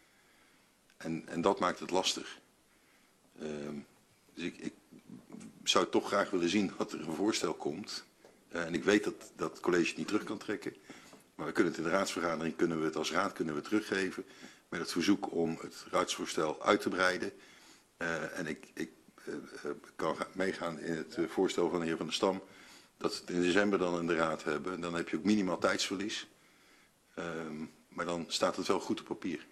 En, en dat maakt het lastig. Um, dus ik, ik zou toch graag willen zien dat er een voorstel komt. Uh, en ik weet dat, dat het college het niet terug kan trekken. Maar we kunnen het in de raadsvergadering, kunnen we het als raad kunnen we teruggeven. Met het verzoek om het raadsvoorstel uit te breiden. Uh, en ik, ik uh, kan meegaan in het uh, voorstel van de heer Van der Stam. Dat we het in december dan in de raad hebben. Dan heb je ook minimaal tijdsverlies. Uh, maar dan staat het wel goed op papier.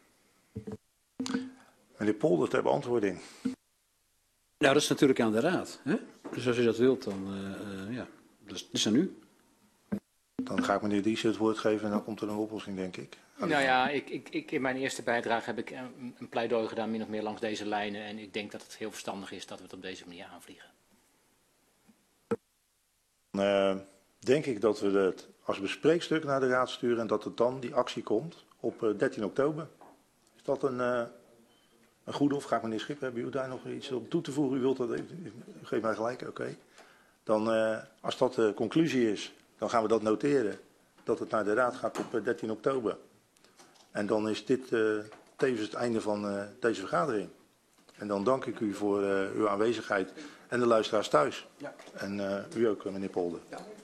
Meneer Polder ter beantwoording. Nou, dat is natuurlijk aan de raad. Hè? Dus als u dat wilt, dan uh, uh, ja, dat is, dat is aan u. Dan ga ik meneer Diesen het woord geven en dan komt er een oplossing, denk ik. Nou ja, ik, ik, ik, in mijn eerste bijdrage heb ik een, een pleidooi gedaan, min of meer langs deze lijnen. En ik denk dat het heel verstandig is dat we het op deze manier aanvliegen. Uh, denk ik dat we het als bespreekstuk naar de raad sturen en dat er dan die actie komt op uh, dertien oktober. Is dat een... Uh, Een goede, of ga ik meneer Schip, hebben u daar nog iets op toe te voegen? U wilt dat even, geef mij gelijk, oké. Okay. Dan, uh, als dat de conclusie is, dan gaan we dat noteren. Dat het naar de raad gaat op dertien oktober. En dan is dit uh, tevens het einde van uh, deze vergadering. En dan dank ik u voor uh, uw aanwezigheid en de luisteraars thuis. Ja. En uh, u ook, meneer Polder. Ja.